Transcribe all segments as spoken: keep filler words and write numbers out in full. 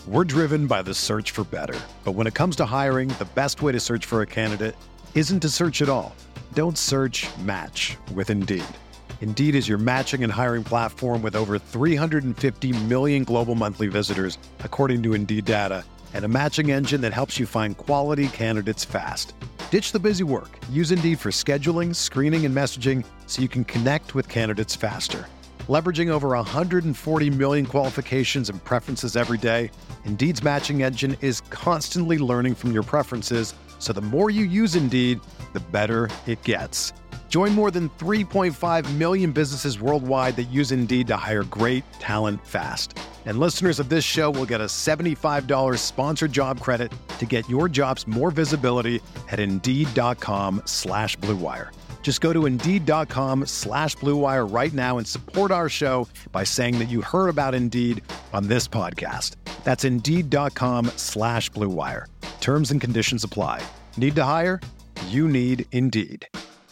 We're driven by the search for better. But when it comes to hiring, the best way to search for a candidate isn't to search at all. Don't search, match with Indeed. Indeed is your matching and hiring platform with over three hundred fifty million global monthly visitors, according to Indeed data, and a matching engine that helps you find quality candidates fast. Ditch the busy work. Use Indeed for scheduling, screening, and messaging so you can connect with candidates faster. Leveraging over one hundred forty million qualifications and preferences every day, Indeed's matching engine is constantly learning from your preferences, so the more you use Indeed, the better it gets. Join more than three point five million businesses worldwide that use Indeed to hire great talent fast. And listeners of this show will get a seventy-five dollars sponsored job credit to get your jobs more visibility at Indeed.com slash Blue Wire. Just go to Indeed.com slash Blue Wire right now and support our show by saying that you heard about Indeed on this podcast. That's Indeed.com slash Blue Wire. Terms and conditions apply. Need to hire? You need Indeed.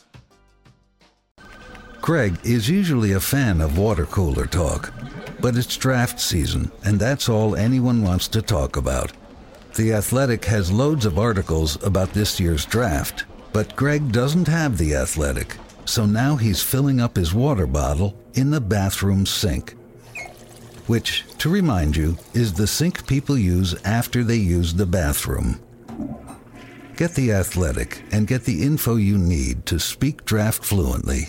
Craig is usually a fan of water cooler talk, but it's draft season, and that's all anyone wants to talk about. The Athletic has loads of articles about this year's draft, but Greg doesn't have The Athletic, so now he's filling up his water bottle in the bathroom sink. Which, to remind you, is the sink people use after they use the bathroom. Get The Athletic and get the info you need to speak draft fluently.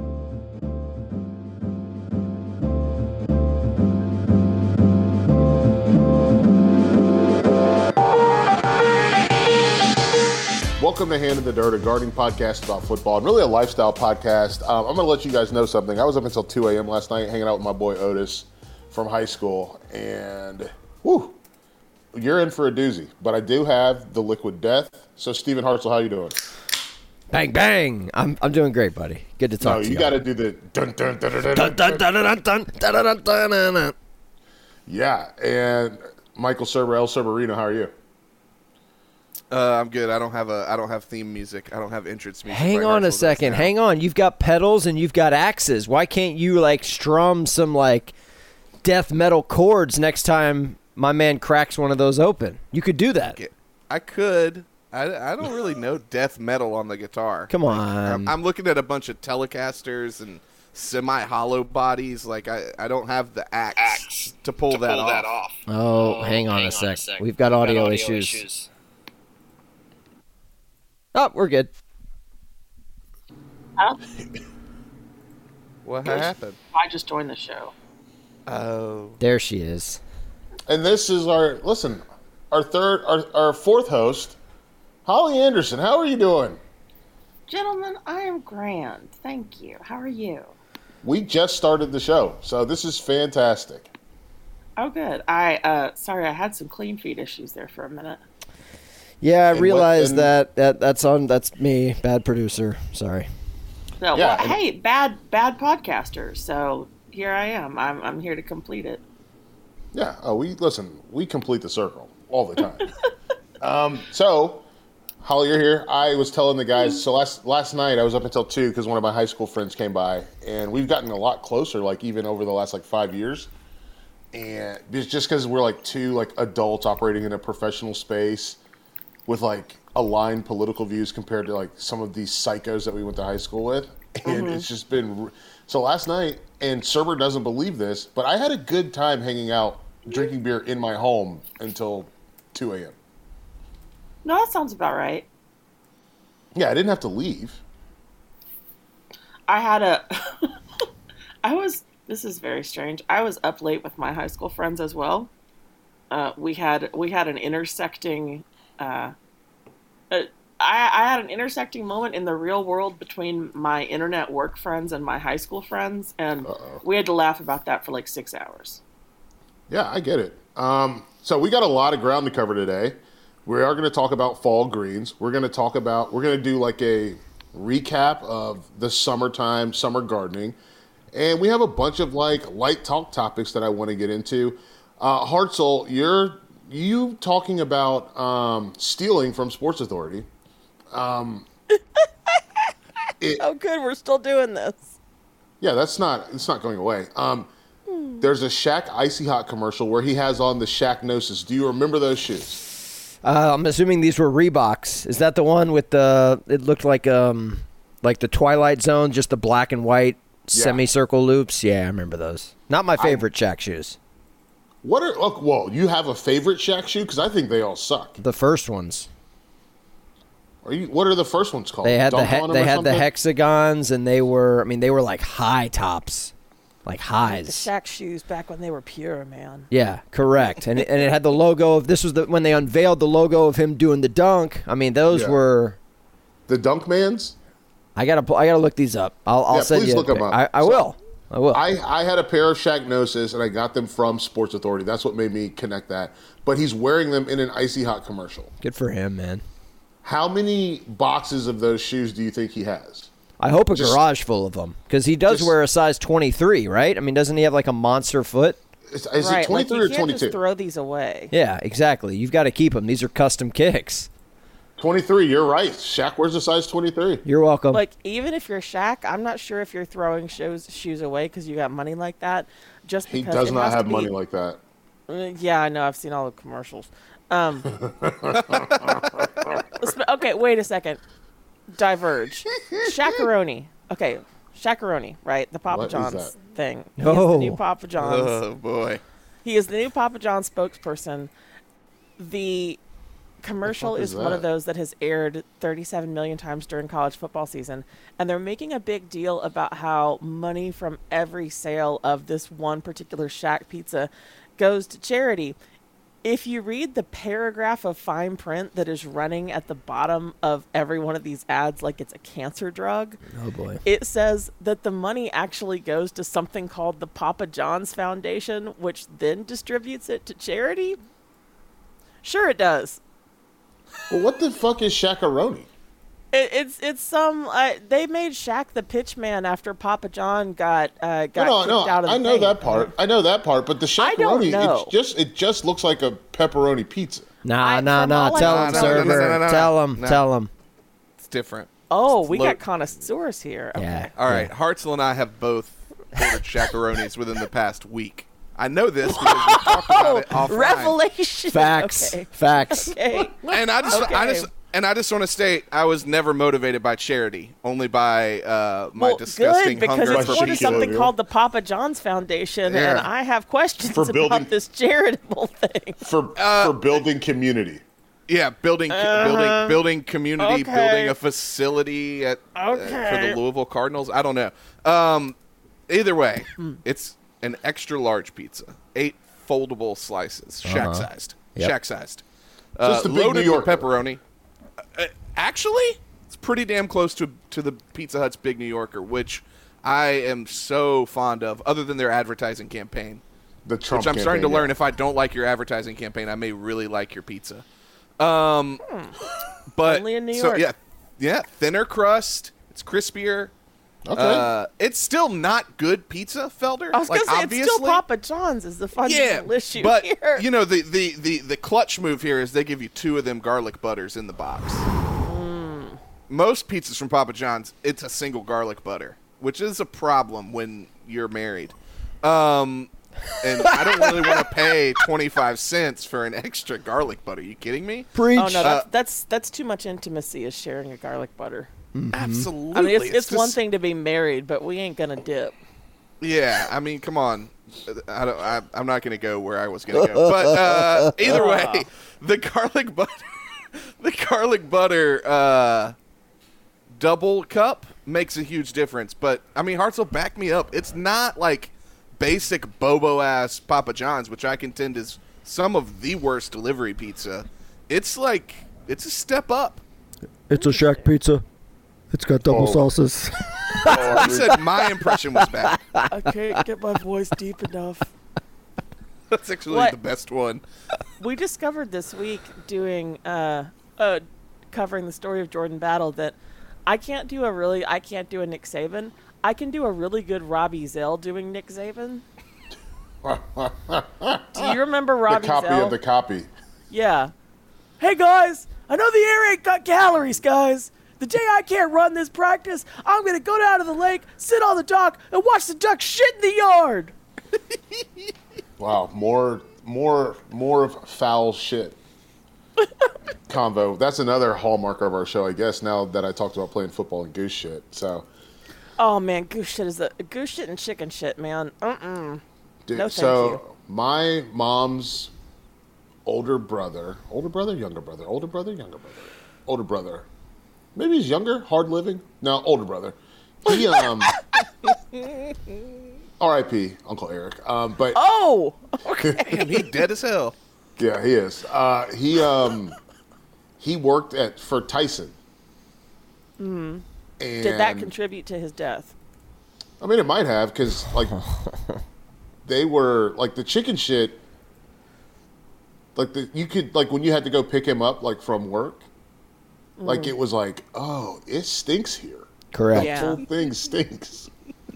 Welcome to Hand in the Dirt, a gardening podcast about football and really a lifestyle podcast. Um, I'm going to let you guys know something. I was up until two a.m. last night hanging out with my boy Otis from high school, and whew, you're in for a doozy. But I do have the Liquid Death. So, Stephen Hartzell, how you doing? Bang, bang. I'm I'm doing great, buddy. Good to talk no, to you. you got to do the dun dun dun dun dun dun dun dun dun dun dun dun dun dun dun. Yeah, and Michael Cerber, El Cerberino, how are you? Uh, I'm good. I don't have a. I don't have theme music. I don't have entrance music. Hang on a second. Hang on. You've got pedals and you've got axes. Why can't you like strum some like death metal chords next time my man cracks one of those open? You could do that. I could. I, I don't really know death metal on the guitar. Come on. I'm, I'm looking at a bunch of Telecasters and semi-hollow bodies. Like I, I don't have the axe, axe to pull, to that, pull off. that off. Oh, oh hang, on, hang a on a sec. We've got, We've audio, got audio issues. issues. Oh, we're good. Huh? What happened? I just joined the show. Oh. There she is. And this is our, listen, our third, our, our fourth host, Holly Anderson. How are you doing? Gentlemen, I am grand. Thank you. How are you? We just started the show, so this is fantastic. Oh, good. I, uh, sorry, I had some clean feed issues there for a minute. Yeah, I and realized what, and, that, that that's on that's me, bad producer. Sorry. No, yeah, well, hey, bad bad podcaster. So here I am. I'm I'm here to complete it. Yeah. Oh, we listen. We complete the circle all the time. um. So, Holly, you're here. I was telling the guys. So last last night I was up until two because one of my high school friends came by, and we've gotten a lot closer. Like even over the last like five years, and it's just because we're like two like adults operating in a professional space with like aligned political views compared to like some of these psychos that we went to high school with. And mm-hmm. it's just been, so last night, and Cerber doesn't believe this, but I had a good time hanging out, drinking beer in my home until two a.m. No, that sounds about right. Yeah, I didn't have to leave. I had a, I was, this is very strange. I was up late with my high school friends as well. Uh, we had, we had an intersecting Uh, uh, I, I had an intersecting moment in the real world between my internet work friends and my high school friends, and Uh-oh. we had to laugh about that for like six hours. Yeah, I get it. Um, so we got a lot of ground to cover today. We are going to talk about fall greens. We're going to talk about, we're going to do like a recap of the summertime, summer gardening. And we have a bunch of like light talk topics that I want to get into. Uh, Hartzell, you're You talking about um, stealing from Sports Authority. Um, it, oh, good. We're still doing this. Yeah, that's not, it's not going away. Um, there's a Shaq Icy Hot commercial where he has on the Shaq Gnosis. Do you remember those shoes? Uh, I'm assuming these were Reeboks. Is that the one with the? It looked like um, like the Twilight Zone, just the black and white Yeah. semicircle loops. Yeah, I remember those. Not my favorite Shaq shoes. What are? Look, whoa, you have a favorite Shaq shoe? Because I think they all suck. The first ones. Are you? What are the first ones called? They had Dunk the he- on 'em they or had the something? hexagons, and they were. I mean, they were like high tops, like The highs. Shaq shoes back when they were pure, man. Yeah, correct. And it, and it had the logo of this was the when they unveiled the logo of him doing the dunk. I mean, those Yeah. were. The Dunkmans. I gotta pu- I gotta look these up. I'll I'll Yeah, send please you. a look 'em pic. up. I, I So- will. I will. I, I had a pair of Shaq Gnosis, and I got them from Sports Authority. That's what made me connect that. But he's wearing them in an Icy Hot commercial. Good for him, man. How many boxes of those shoes do you think he has? I hope a Just- garage full of them because he does just- wear a size twenty-three, right? I mean, doesn't he have like a monster foot? Is, is right, it twenty-three like you or can't twenty-two? just throw these away. Yeah, exactly. You've got to keep them. These are custom kicks. twenty-three, you're right. Shaq wears a size twenty-three. You're welcome. Like, even if you're Shaq, I'm not sure if you're throwing shoes shoes away because you got money like that. Just He because does it not has to have be- money like that. Uh, yeah, I know. I've seen all the commercials. Um, sp- okay, wait a second. Diverge. Shaq-a-Roni. Okay, Shaq-a-Roni, right? The Papa What is John's that? thing. He is Oh. the new Papa John's. Oh boy. He is the new Papa John's spokesperson. The commercial fuck is, is one of that? those that has aired thirty-seven million times during college football season. And they're making a big deal about how money from every sale of this one particular Shaq pizza goes to charity. If you read the paragraph of fine print that is running at the bottom of every one of these ads like it's a cancer drug, oh boy. it says that the money actually goes to something called the Papa John's Foundation, which then distributes it to charity. Sure, it does. Well, what the fuck is Shaq-a-Roni? It, it's it's some. Uh, they made Shaq the pitch man after Papa John got uh, got No, kicked no, out of the I know thing. that part. I know that part, but the I don't Shaq-a-Roni, know. it just it just looks like a pepperoni pizza. Nah, I- nah, from nah. all I Tell know- him, No, no, no, no, server. no, no, no. Tell him. No. Tell him. It's different. Oh, we Low- got connoisseurs here. Okay. Yeah. All right, Hartzell and I have both ordered Shaq-a-Ronis within the past week. I know this because we talked about it offline. Revelation. Facts. Okay. Facts. Okay. And I just, I Okay. just, and I just want to state, I was never motivated by charity, only by uh, my Well, disgusting good, because hunger it's for going to cheese. pizza. something Deal. called the Papa John's Foundation, Yeah. and I have questions For building- about this charitable thing. For Uh, for building community. Yeah, building, building, building community, Okay. building a facility at uh, for Okay. the Louisville Cardinals. I don't know. Um, either way, it's an extra large pizza, eight foldable slices, shack sized, Yep. shack sized, uh, Just a big loaded New with Yorker. pepperoni. Uh, actually, it's pretty damn close to to the Pizza Hut's Big New Yorker, which I am so fond of. Other than their advertising campaign, The Trump which I'm starting to campaign, learn. If I don't like your advertising campaign, I may really like your pizza. Um, but Only in New so York. yeah, yeah, thinner crust. It's crispier. yeah. Okay. Uh, it's still not good pizza, Felder. I was like, going to say, obviously, it's still Papa John's is the yeah, fundamental issue but here. you know the, the the the clutch move here is they give you two of them garlic butters in the box. Mm. Most pizzas from Papa John's, it's a single garlic butter, which is a problem when you're married. Um, and I don't really want to pay twenty-five cents for an extra garlic butter. Are you kidding me? Preach. Oh no, Uh, that's, that's that's too much intimacy is sharing a garlic butter. Absolutely. I mean, it's, it's, one just- thing to be married, but we ain't gonna dip. Yeah, I mean, come on. I don't, I, I'm not going to go where I was going to go. But uh, either way, the garlic butter, the garlic butter uh, double cup makes a huge difference. But, I mean, Hartzell, back me up. It's not like basic Bobo-ass Papa John's, which I contend is some of the worst delivery pizza. It's like, it's a step up. It's a Shaq pizza. It's got double Oh. sauces. I said my impression was bad. I can't get my voice deep enough. That's actually What? the best one. We discovered this week doing uh, uh covering the story of Jordan Battle that I can't do a really I can't do a Nick Saban. I can do a really good Robbie Zell doing Nick Saban. Do you remember the Robbie copy Zell? of the copy. Yeah. Hey guys, I know the air ain't got calories, guys. The day I can't run this practice, I'm gonna go down to the lake, sit on the dock, and watch the ducks shit in the yard. Wow, more, more, more of foul shit. Convo. That's another hallmark of our show, I guess. Now that I talked about playing football and goose shit, so. Oh man, goose shit is the goose shit and chicken shit, man. Mm-mm. Dude, No, thank so you. my mom's older brother, older brother, younger brother, older brother, younger brother, older brother. Maybe he's younger, hard living. No, older brother. He um. R I P Uncle Eric. Um, but Oh, okay. Damn, he dead as hell. yeah, he is. Uh, he um, he worked at for Tyson. Mm. And Did that contribute to his death? I mean, it might have because like they were like the chicken shit. Like the you could like when you had to go pick him up like from work, like it was like, oh, it stinks here. Correct. Yeah. The whole thing stinks.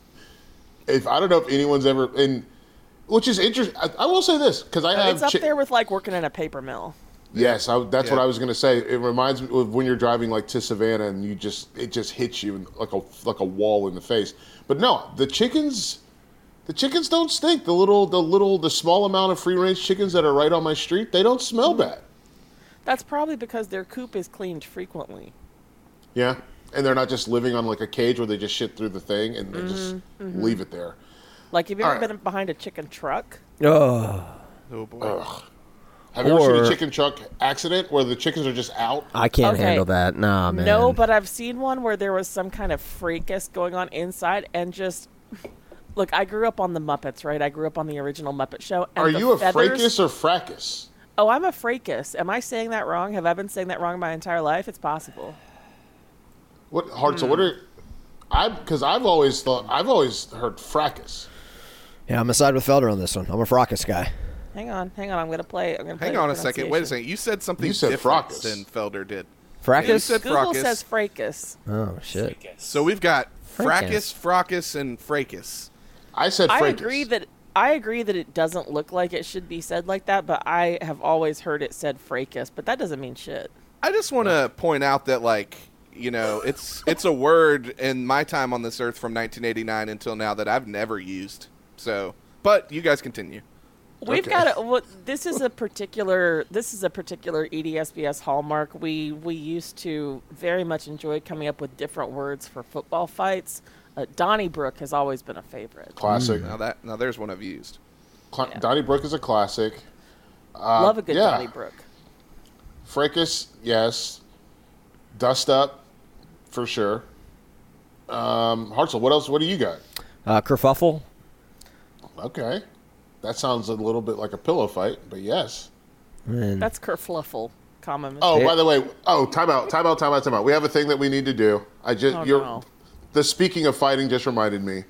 If I don't know if anyone's ever in, which is interesting. I, I will say this because I have It's up chi- there with like working in a paper mill. Yes, I, that's Yeah. what I was going to say. It reminds me of when you're driving like to Savannah and you just it just hits you in, like a like a wall in the face. But no, the chickens, the chickens don't stink. The little the little the small amount of free range chickens that are right on my street, they don't smell bad. That's probably because their coop is cleaned frequently. Yeah, and they're not just living on like a cage where they just shit through the thing and they just leave it there. Like, have you ever All right. been behind a chicken truck? Oh, Oh boy. Ugh. Have you ever seen Or- a chicken truck accident where the chickens are just out? I can't Okay. handle that. Nah, man. No, but I've seen one where there was some kind of fracas going on inside, and just look. I grew up on the Muppets, right? I grew up on the original Muppet Show. And Are the you a feathers- fracas or fracas? Oh, I'm a fracas. Am I saying that wrong? Have I been saying that wrong my entire life? It's possible. What hard? So what are I? Because I've always thought I've always heard fracas. Yeah, I'm aside with Felder on this one. I'm a Fracas guy. Hang on, hang on. I'm gonna play. I'm gonna play Hang the on a second. Wait a pronunciation. second. You said something You said different fracas. than Felder did. Fracas? You said Google fracas. says fracas. Oh, shit. So we've got Fracas. fracas, fracas, and fracas. I said I fracas. agree that I agree that it doesn't look like it should be said like that, but I have always heard it said fracas, but that doesn't mean shit. I just want to point out that, like, you know, it's it's a word in my time on this earth from nineteen eighty-nine until now that I've never used. So, but you guys continue. We've Okay. got a, well, this is a particular this is a particular E D S B S hallmark. We we used to very much enjoy coming up with different words for football fights. Uh, Donnybrook has always been a favorite. Classic. Now that now there's one I've used. Cla- Yeah. Donnybrook is a classic. Uh, Love a good yeah. Donnybrook. Fracas, yes. Dust up, for sure. Um, Hartzell, what else? What do you got? Uh, kerfuffle. Okay, that sounds a little bit like a pillow fight, but yes. And That's kerfluffle. Common. Oh, Yeah. by the way, oh, time out, time out, time out, time out. We have a thing that we need to do. I just, Oh, you're, no. the speaking of fighting just reminded me.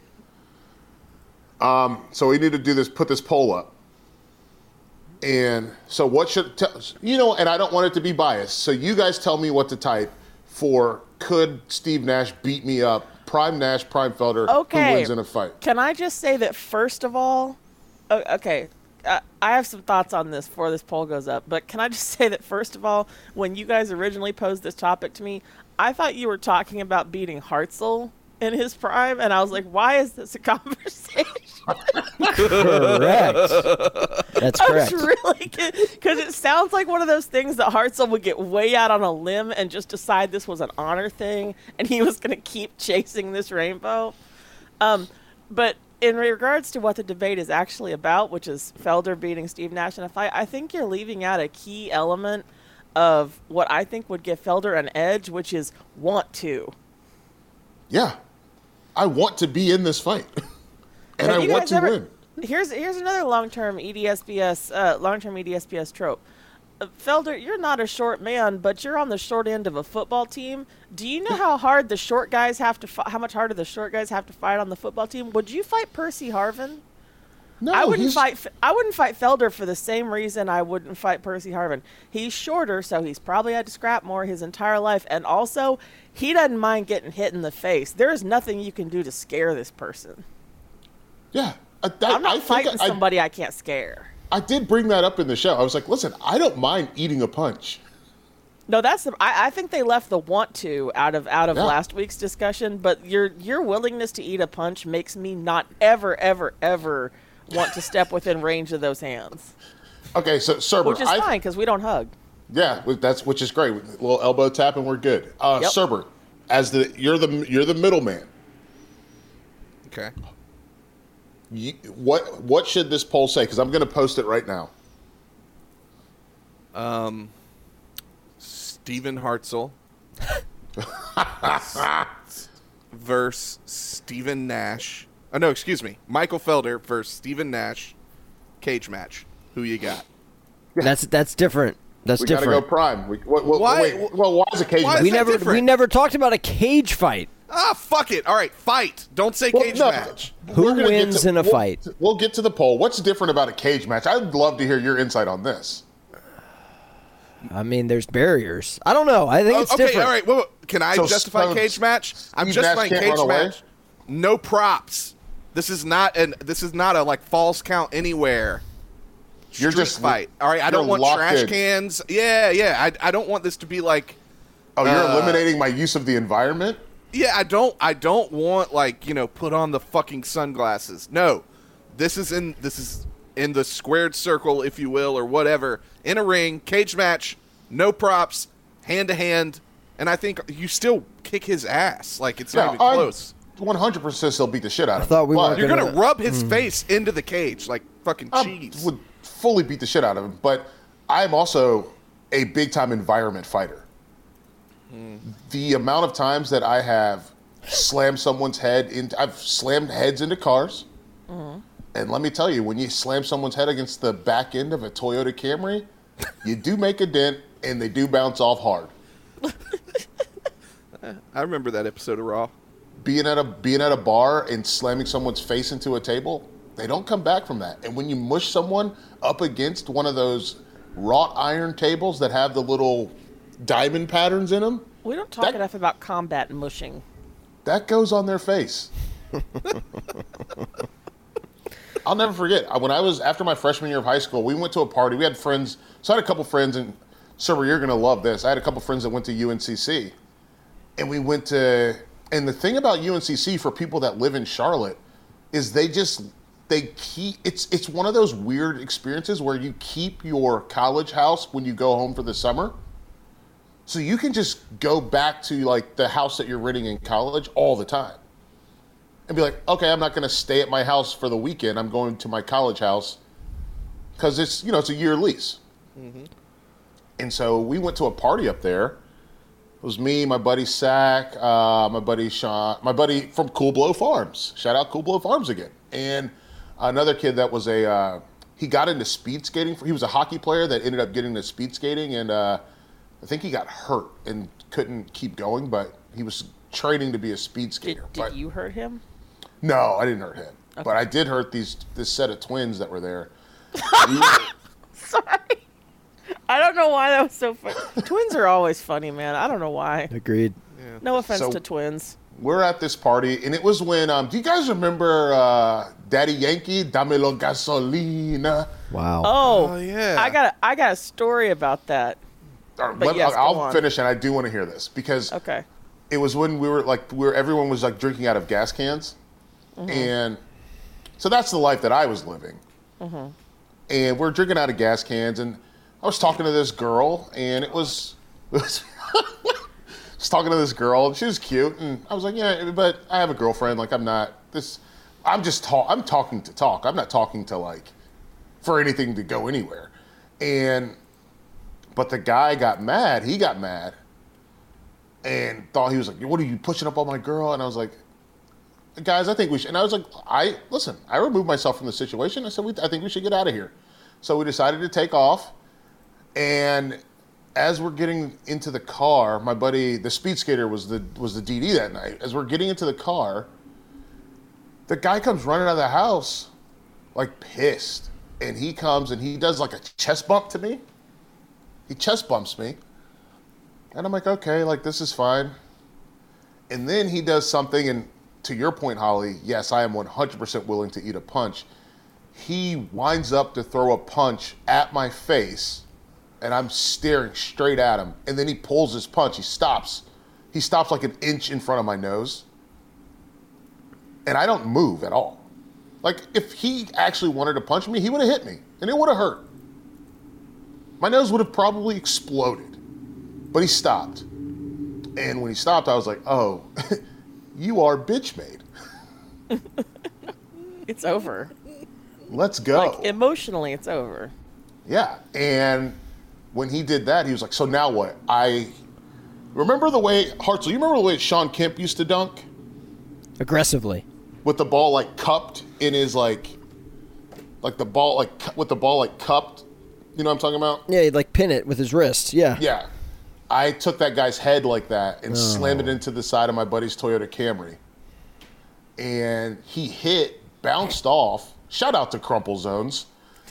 Um, so we need to do this. Put this poll up. And so, what should tell you know? And I don't want it to be biased. So you guys tell me what to type for. Could Steve Nash beat me up? Prime Nash, Prime Felder. Okay. Who wins in a fight? Can I just say that first of all, o- okay, uh, I have some thoughts on this before this poll goes up. But can I just say that first of all, when you guys originally posed this topic to me, I thought you were talking about beating Hartzell in his prime, and I was like, why is this a conversation? correct. That's I correct. was really because it sounds like one of those things that Hartzell would get way out on a limb and just decide this was an honor thing, and he was going to keep chasing this rainbow. Um, but in regards to what the debate is actually about, which is Felder beating Steve Nash in a fight, I think you're leaving out a key element of what I think would give Felder an edge, which is want to. Yeah, I want to be in this fight, and Have I you want guys to ever- win. Here's here's another long-term E D S B S uh, long-term E D S B S trope. Uh, Felder, you're not a short man, but you're on the short end of a football team. Do you know how hard the short guys have to fi- how much harder the short guys have to fight on the football team? Would you fight Percy Harvin? No, I wouldn't he's- fight. F- I wouldn't fight Felder for the same reason I wouldn't fight Percy Harvin. He's shorter, so he's probably had to scrap more his entire life, and also he doesn't mind getting hit in the face. There is nothing you can do to scare this person. Yeah, I, that, I'm not I think fighting I, somebody I can't scare. I did bring that up in the show. I was like, listen, I don't mind eating a punch. No, that's the. I, I think they left the want to out of out of Yeah. last week's discussion. But your your willingness to eat a punch makes me not ever ever ever want to step within range of those hands. Okay, so Cerber, Which is I, fine because we don't hug. Yeah, that's which is great. A little elbow tap and we're good. Uh, Yep. Cerber, as the you're the you're the middleman. Okay. You, what what should this poll say? Because I'm going to post it right now. Um, Steven Hartzell versus Stephen Nash. Oh, no, excuse me. Michael Felder versus Stephen Nash. Cage match. Who you got? That's that's different. That's We got to different. go prime. We, what, what, Why- Wait, well, why is a cage why match? is we that never different? we never talked about a cage fight. Ah, fuck it. All right, fight. Don't say Well, cage no, match. Who we're gonna get wins to- in a we'll- fight? We'll get to the poll. What's different about a cage match? I'd love to hear your insight on this. I mean, there's barriers. I don't know. I think Oh, it's okay, different. all right. Well, well, can I So justify Stone- cage match? I'm Steve Nash justifying can't cage run away? match. No props. This is not an. This is not a like false count anywhere. You're Street just fight. All right, I don't you're want locked trash in. cans. Yeah, yeah. I, I don't want this to be like. Oh, you're Uh, eliminating my use of the environment? Yeah, I don't. I don't want like you know put on the fucking sunglasses. No, this is in this is in the squared circle, if you will, or whatever. In a ring, cage match, no props, hand to hand, and I think you still kick his ass. Like it's not even I'm close. one hundred percent still beat the shit out of him. thought we but weren't You're gonna gonna- rub his face into the cage like fucking I cheese. would fully beat the shit out of him. But I'm also a big time environment fighter. The amount of times that I have slammed someone's head into, I've slammed heads into cars. And let me tell you, when you slam someone's head against the back end of a Toyota Camry, you do make a dent and they do bounce off hard. I remember that episode of Raw. Being at a being at a bar and slamming someone's face into a table, they don't come back from that. And when you mush someone up against one of those wrought iron tables that have the little diamond patterns in them, We don't talk That- enough about combat mushing. that goes on their face. I'll never forget when I was after my freshman year of high school. We went to a party. We had friends. So I had a couple friends, and Cerber, you're gonna love this. I had a couple friends that went to U N C C, and we went to. And the thing about U N C C for people that live in Charlotte is they just they keep. It's it's one of those weird experiences where you keep your college house when you go home for the summer. So you can just go back to like the house that you're renting in college all the time. And be like, okay, I'm not going to stay at my house for the weekend. I'm going to my college house because it's, you know, it's a year lease. Mm-hmm. And so we went to a party up there. It was me, my buddy Sack, uh, my buddy Sean, my buddy from Cool Blow Farms. Shout out Cool Blow Farms again. And another kid that was a, uh, he got into speed skating. He was a hockey player that ended up getting into speed skating. And uh, I think he got hurt and couldn't keep going, but he was training to be a speed Did, skater. did but you hurt him? No, I didn't hurt him, but I did hurt these this set of twins that were there. We were- Sorry. I don't know why that was so funny. Twins are always funny, man. I don't know why. Agreed. No offense So- to twins. we're at this party, and it was when. Um, do you guys remember uh, Daddy Yankee, Damelo Gasolina? Wow. Oh, Oh, yeah. I got a, I got a story about that. Or, But let- yes, go I'll on. finish, and I do want to hear this because Okay. it was when we were like, we were everyone was like drinking out of gas cans, and so that's the life that I was living. And we're drinking out of gas cans, and I was talking to this girl, and it was, it was just talking to this girl, and she was cute, and I was like, yeah, but I have a girlfriend. Like, I'm not this. I'm just talk. I'm talking to talk. I'm not talking to like for anything to go anywhere. And but the guy got mad. He got mad and thought he was like, "What are you pushing up on my girl?" And I was like, "Guys, I think we should." And I was like, "I listen. I removed myself from the situation. I said, we, I think we should get out of here." So we decided to take off. And as we're getting into the car, my buddy, the speed skater, was the was the D D that night. As we're getting into the car, the guy comes running out of the house, like pissed, and he comes and he does like a chest bump to me. He chest bumps me. And I'm like, okay, like this is fine. And then he does something, and to your point, Holly, yes, I am one hundred percent willing to eat a punch. He winds up to throw a punch at my face, and I'm staring straight at him. And then he pulls his punch. He stops. He stops like an inch in front of my nose. And I don't move at all. Like, if he actually wanted to punch me, he would have hit me, and it would have hurt. My nose would have probably exploded. But he stopped. And when he stopped, I was like, oh, you are bitch made. It's over. Let's go. Like, emotionally, it's over. Yeah. And when he did that, he was like, so now what? I remember the way, Hartzell, you remember the way Sean Kemp used to dunk? Aggressively. With the ball, like, cupped in his, like, like the ball, like, cu- with the ball, like, cupped. You know what I'm talking about? Yeah, he'd like pin it with his wrist. Yeah. Yeah. I took that guy's head like that and oh. slammed it into the side of my buddy's Toyota Camry. And he hit, bounced off. Shout out to Crumple Zones.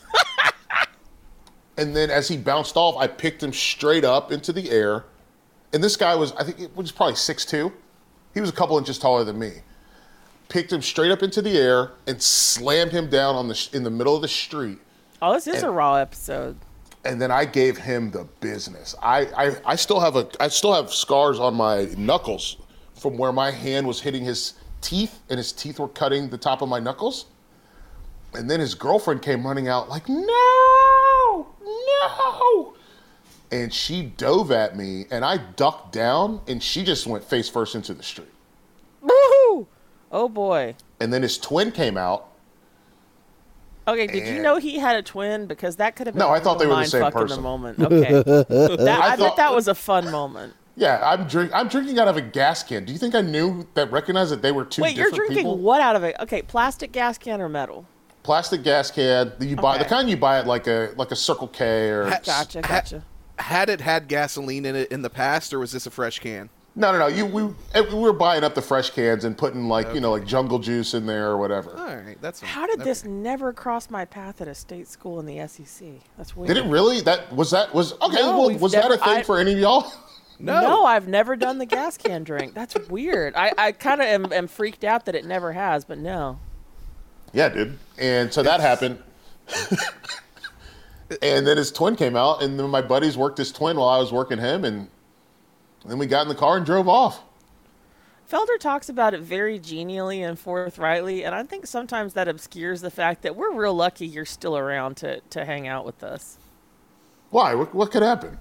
And then as he bounced off, I picked him straight up into the air. And this guy was, I think, it was probably six two. He was a couple inches taller than me. Picked him straight up into the air and slammed him down on the in the middle of the street. Oh, this is and, a raw episode. And then I gave him the business. I, I I still have a I still have scars on my knuckles from where my hand was hitting his teeth and his teeth were cutting the top of my knuckles. And then his girlfriend came running out like, no, no. And she dove at me and I ducked down and she just went face first into the street. Woohoo! Oh boy. And then his twin came out. Okay, did you know he had a twin? Because that could have been no, I thought they were the mind same fuck in person. the moment. Okay, that, I, I thought, bet that was a fun moment. Yeah, I'm drink. I'm drinking out of a gas can. Do you think I knew that? Recognized that they were two Wait, different you're drinking people? What out of it? Okay, plastic gas can or metal? Plastic gas can. You buy Okay. the kind you buy at like a like a Circle K or. Ha- Gotcha, gotcha. Had it had gasoline in it in the past, or was this a fresh can? No, no, no. You we we were buying up the fresh cans and putting like okay. you know like jungle juice in there or whatever. All right, that's. How did that, this never cross my path at a state school in the S E C? That's weird. Did it really? That was that was okay. No, well, we've was never- that a thing I- for any of y'all? No. No, I've never done the gas can drink. That's weird. I, I kind of am, am freaked out that it never has, but no. Yeah, dude. And so that happened. And then his twin came out, and then my buddies worked his twin while I was working him, and then we got in the car and drove off. Felder talks about it very genially and forthrightly, and I think sometimes that obscures the fact that we're real lucky you're still around to, to hang out with us. Why? What, what could happen?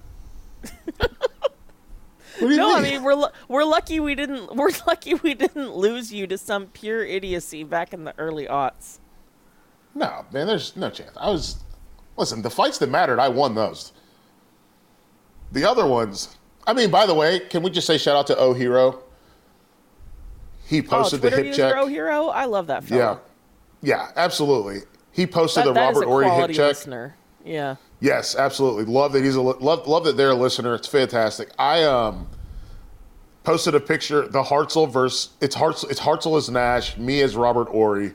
What do you No, mean? I mean we're lu- we're lucky we didn't we're lucky we didn't lose you to some pure idiocy back in the early aughts. No, man, there's no chance. I was, listen, the fights that mattered, I won those. The other ones, I mean, by the way, can we just say shout out to O Hero? He posted oh, Twitter the hip user check. O Hero, I love that fella. Yeah, yeah, absolutely. He posted that, the that Robert is a Ory hip quality check. listener. Yeah. Yes, absolutely. Love that he's a love love that they're a listener. It's fantastic. I um posted a picture, the Hartzell versus it's Hartzell it's Hartzell as Nash, me as Robert Ory.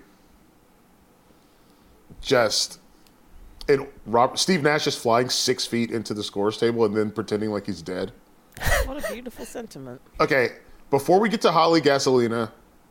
Just and Rob, Steve Nash is flying six feet into the scores table and then pretending like he's dead. What a beautiful sentiment. Okay, before we get to Holly Gasolina,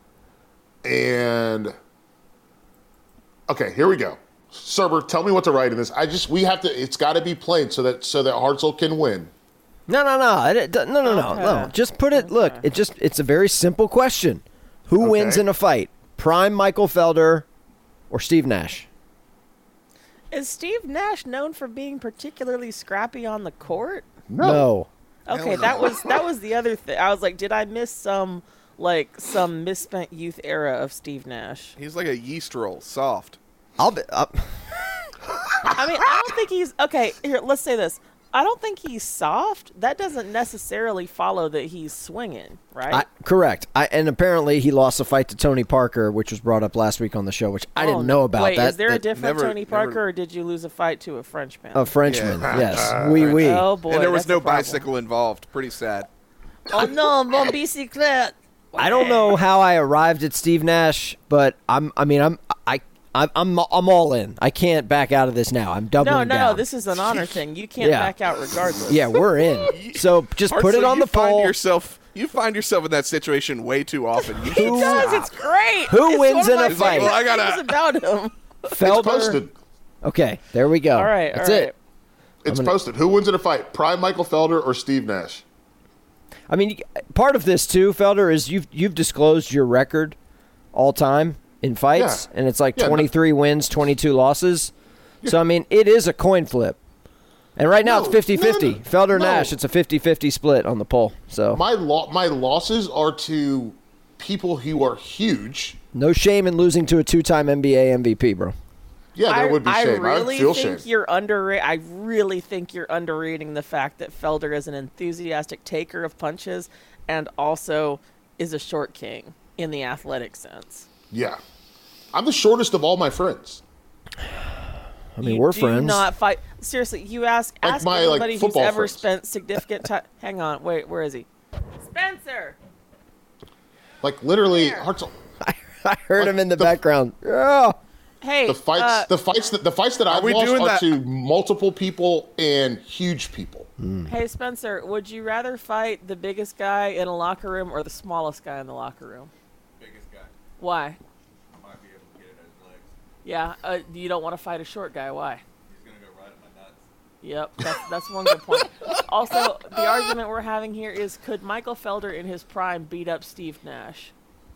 and okay, here we go. Cerber, tell me what to write in this. I just we have to. It's got to be plain so that so that Hartzell can win. No, no, no, it, no, no, no, Okay. no. Just put it. Look, it just it's a very simple question. Who Okay. wins in a fight? Prime Michael Felder or Steve Nash? Is Steve Nash known for being particularly scrappy on the court? No. Okay, Hell that no. was that was the other thing. I was like, did I miss some like some misspent youth era of Steve Nash? He's like a yeast roll, soft. I'll be. I'll, I mean, I don't think he's okay. Here, let's say this. I don't think he's soft. That doesn't necessarily follow that he's swinging, right? I, correct. I and apparently he lost a fight to Tony Parker, which was brought up last week on the show, which I Oh, didn't know about. Wait, that, is there that, a different never- Tony Parker, never- or did you lose a fight to a Frenchman? a Frenchman? Yeah. Yes. Oui, oui. Oh boy, and there was that's no a problem. bicycle involved. Pretty sad. Oh no, mon bicyclette. I don't know how I arrived at Steve Nash, but I'm. I mean, I'm. I. I'm. I'm, I'm all in. I can't back out of this now. I'm doubling No, no, down. no. This is an honor thing. You can't Yeah. back out regardless. Yeah, we're in. So just put Hartzell, it on you the find poll. yourself. You find yourself in that situation way too often. You He should does. stop. It's great. Who It's wins one of in my a fight? favorite Well, I gotta- things about him. Felder. It's posted. Okay, there we go. All right, That's all it. right. It's gonna- posted. Who wins in a fight? Prime Michael Felder or Steve Nash? I mean, part of this too, Felder, is you've you've disclosed your record all time in fights, Yeah. and it's like Yeah, no- twenty-three wins, twenty-two losses. So, I mean, it is a coin flip. And right now No, it's fifty-fifty. no, no, Felder no. Nash, it's a fifty-fifty split on the poll. So My lo- my losses are to people who are huge. no shame in losing to a two-time N B A M V P, bro. Yeah, there I, would be I shame. really I feel think shame. you're under. I really think you're underrating the fact that Felder is an enthusiastic taker of punches, and also is a short king in the athletic sense. Yeah, I'm the shortest of all my friends. I mean, you we're do friends. Not fight. Seriously, you ask Like ask my, like, anybody who's football ever friends. spent significant time. Hang on, wait, where is he? Spencer. Like literally, Here. Hartzell, I heard him in the, The- background. Yeah. Hey, the fights, uh, the fights that the fights that I've we lost doing are that- to multiple people and huge people. hey Spencer, would you rather fight the biggest guy in a locker room or the smallest guy in the locker room? Biggest guy. Why? I might be able to get it at his legs. Yeah, uh, you don't want to fight a short guy. Why? He's gonna go right at my nuts. Yep, that's, that's one good point. Also, the argument we're having here is could Michael Felder in his prime beat up Steve Nash?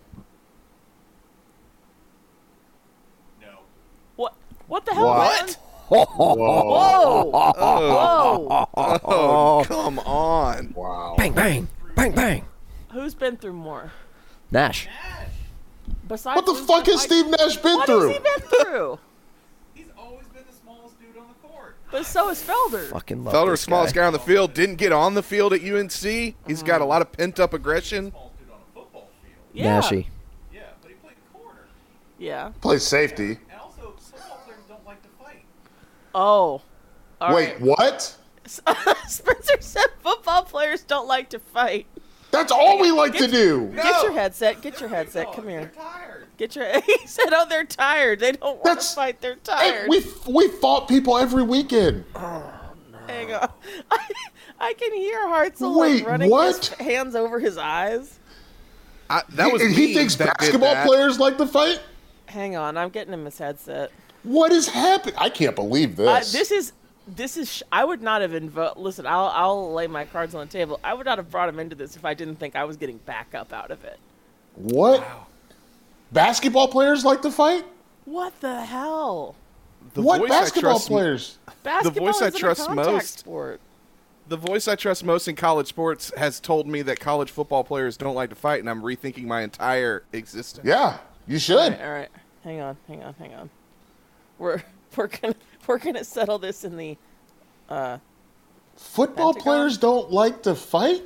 No. What? What the hell, What? man? Whoa! Whoa! Whoa! Oh, come on. Wow! Bang, bang. Bang, bang. Who's been through more? Nash. Besides, What the losing fuck to has Mike- Steve Nash been What through? has he been through? He's always been the smallest dude on the court. But so is Felder. Fucking love Felder's this smallest guy. guy on the field, didn't get on the field at U N C. He's got a lot of pent-up aggression. Smallest dude on a football field. Yeah. Nashy. Yeah, but he played corner. Yeah. Plays safety. And also, football players don't like to fight. Oh. All Wait, right. what? Spencer said football players don't like to fight. That's all we like to do. Get your headset. Get your headset. Come here. They're tired. Get your. He said, "Oh, they're tired. They don't want to That's- fight. They're Hey, tired." we we fought people every weekend. Hang on. I, I can hear Hartzell Wait, like, running what? his hands over his eyes. I, that was and me he thinks that did basketball that. players like to fight. Hang on. I'm getting him his headset. What is happening? I can't believe this. Uh, this is. This is. Sh- I would not have invo- Listen, I'll I'll lay my cards on the table. I would not have brought him into this if I didn't think I was getting backup out of it. what? Basketball players like to fight? What the hell? The what voice I basketball trust- players? Basketball voice I isn't a trust contact most- sport. The voice I trust most in college sports has told me that college football players don't like to fight, and I'm rethinking my entire existence. Yeah, you All should. right, all right. Hang on, hang on, hang on. We're we're gonna we're gonna settle this in the. Uh, Football Pentagon? players don't like to fight?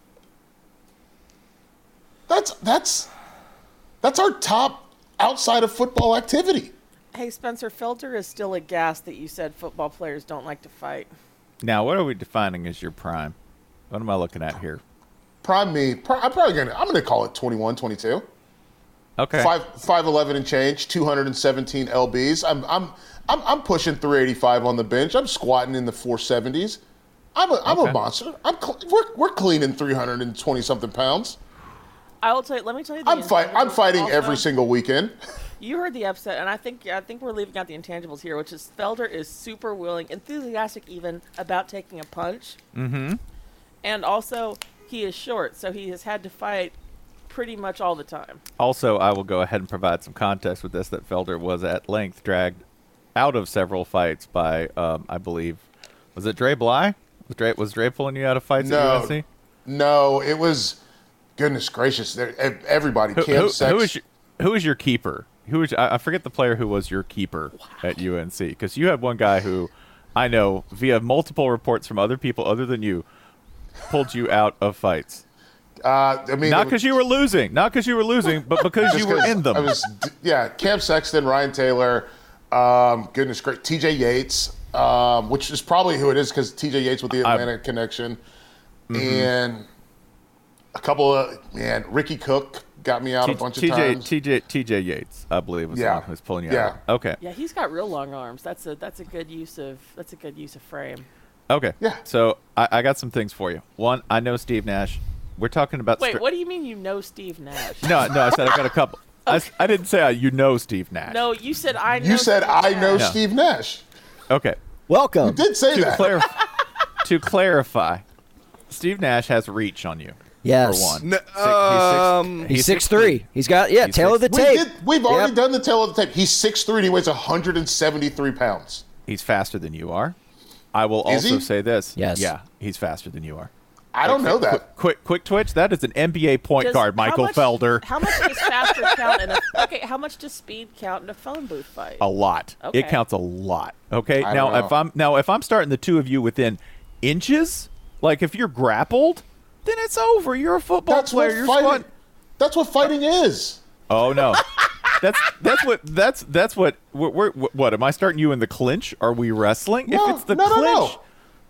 That's that's that's our top outside of football activity. hey, Spencer Felder is still aghast that you said football players don't like to fight. Now, what are we defining as your prime? What am I looking at here? Prime me. Pro- I'm probably gonna I'm gonna call it twenty-one, twenty-two. Okay. Five five eleven and change, two hundred seventeen L Bs. I'm I'm I'm I'm pushing three eighty-five on the bench. I'm squatting in the four seventies. I'm a I'm Okay. a monster. I'm cl- we're we're cleaning three hundred twenty something pounds. I will tell you. Let me tell you. The I'm fight I'm intangibles fighting also. every single weekend. You heard the upset, and I think I think we're leaving out the intangibles here, which is Felder is super willing, enthusiastic even about taking a punch. Mm-hmm. And also, he is short, so he has had to fight pretty much all the time. Also, I will go ahead and provide some context with this, that Felder was at length dragged out of several fights by, um, I believe, was it Dre Bly? Was Dre, was Dre pulling you out of fights No. at U N C? No, it was goodness gracious. there- ev- Everybody, Who, Cam who, Sex. who is your, who is your keeper? Who is I, I forget the player who was your keeper at U N C, because you had one guy who I know via multiple reports from other people other than you pulled you out of fights. uh, I mean, Not it was- because you were losing, not because you were losing, but because you just were 'cause in them. I was, yeah, Cam Sexton, Ryan Taylor, um, goodness great, T J Yates, um, which is probably who it is because T J Yates with the Atlanta connection, Mm-hmm. and a couple of man, Ricky Cook got me out T- a bunch TJ, of times. TJ, TJ Yates, I believe, was Yeah. the one who was pulling you Yeah. out. Okay. Yeah, he's got real long arms. That's a that's a good use of that's a good use of frame. Okay. Yeah. So I, I got some things for you. One, I know Steve Nash. We're talking about. Wait, stri- what do you mean you know Steve Nash? No, no. I said I got a couple. I s I, didn't say I, you know Steve Nash. No, you said I know. you said Steve I know Nash. No. Steve Nash. Okay. Welcome. Did say To, that. clar- to clarify, Steve Nash has reach on you. Yes. For one. No, Six- he's um, six, He's six three. He's got yeah, He's tail of the six- We tape. did, we've already Yep. done the tail of the tape. He's six three and he weighs one hundred seventy-three pounds. He's faster than you are. I will Is also he? say this. Yes. Yeah, he's faster than you are. I don't know that. Quick, quick, quick twitch. That is an N B A point Does- guard, how Michael much- Felder. How much does faster count in a okay? How much does speed count in a phone booth fight? A lot. Okay. It counts a lot. Okay. I now don't know. if I'm now if I'm starting the two of you within inches, like if you're grappled, then it's over. You're a football That's player. what You're fighting. squat- That's what fighting is. Oh no. That's that's what that's that's what we're, we're, what am I starting you in the clinch? Are we wrestling? No, if it's the no, no, clinch, no.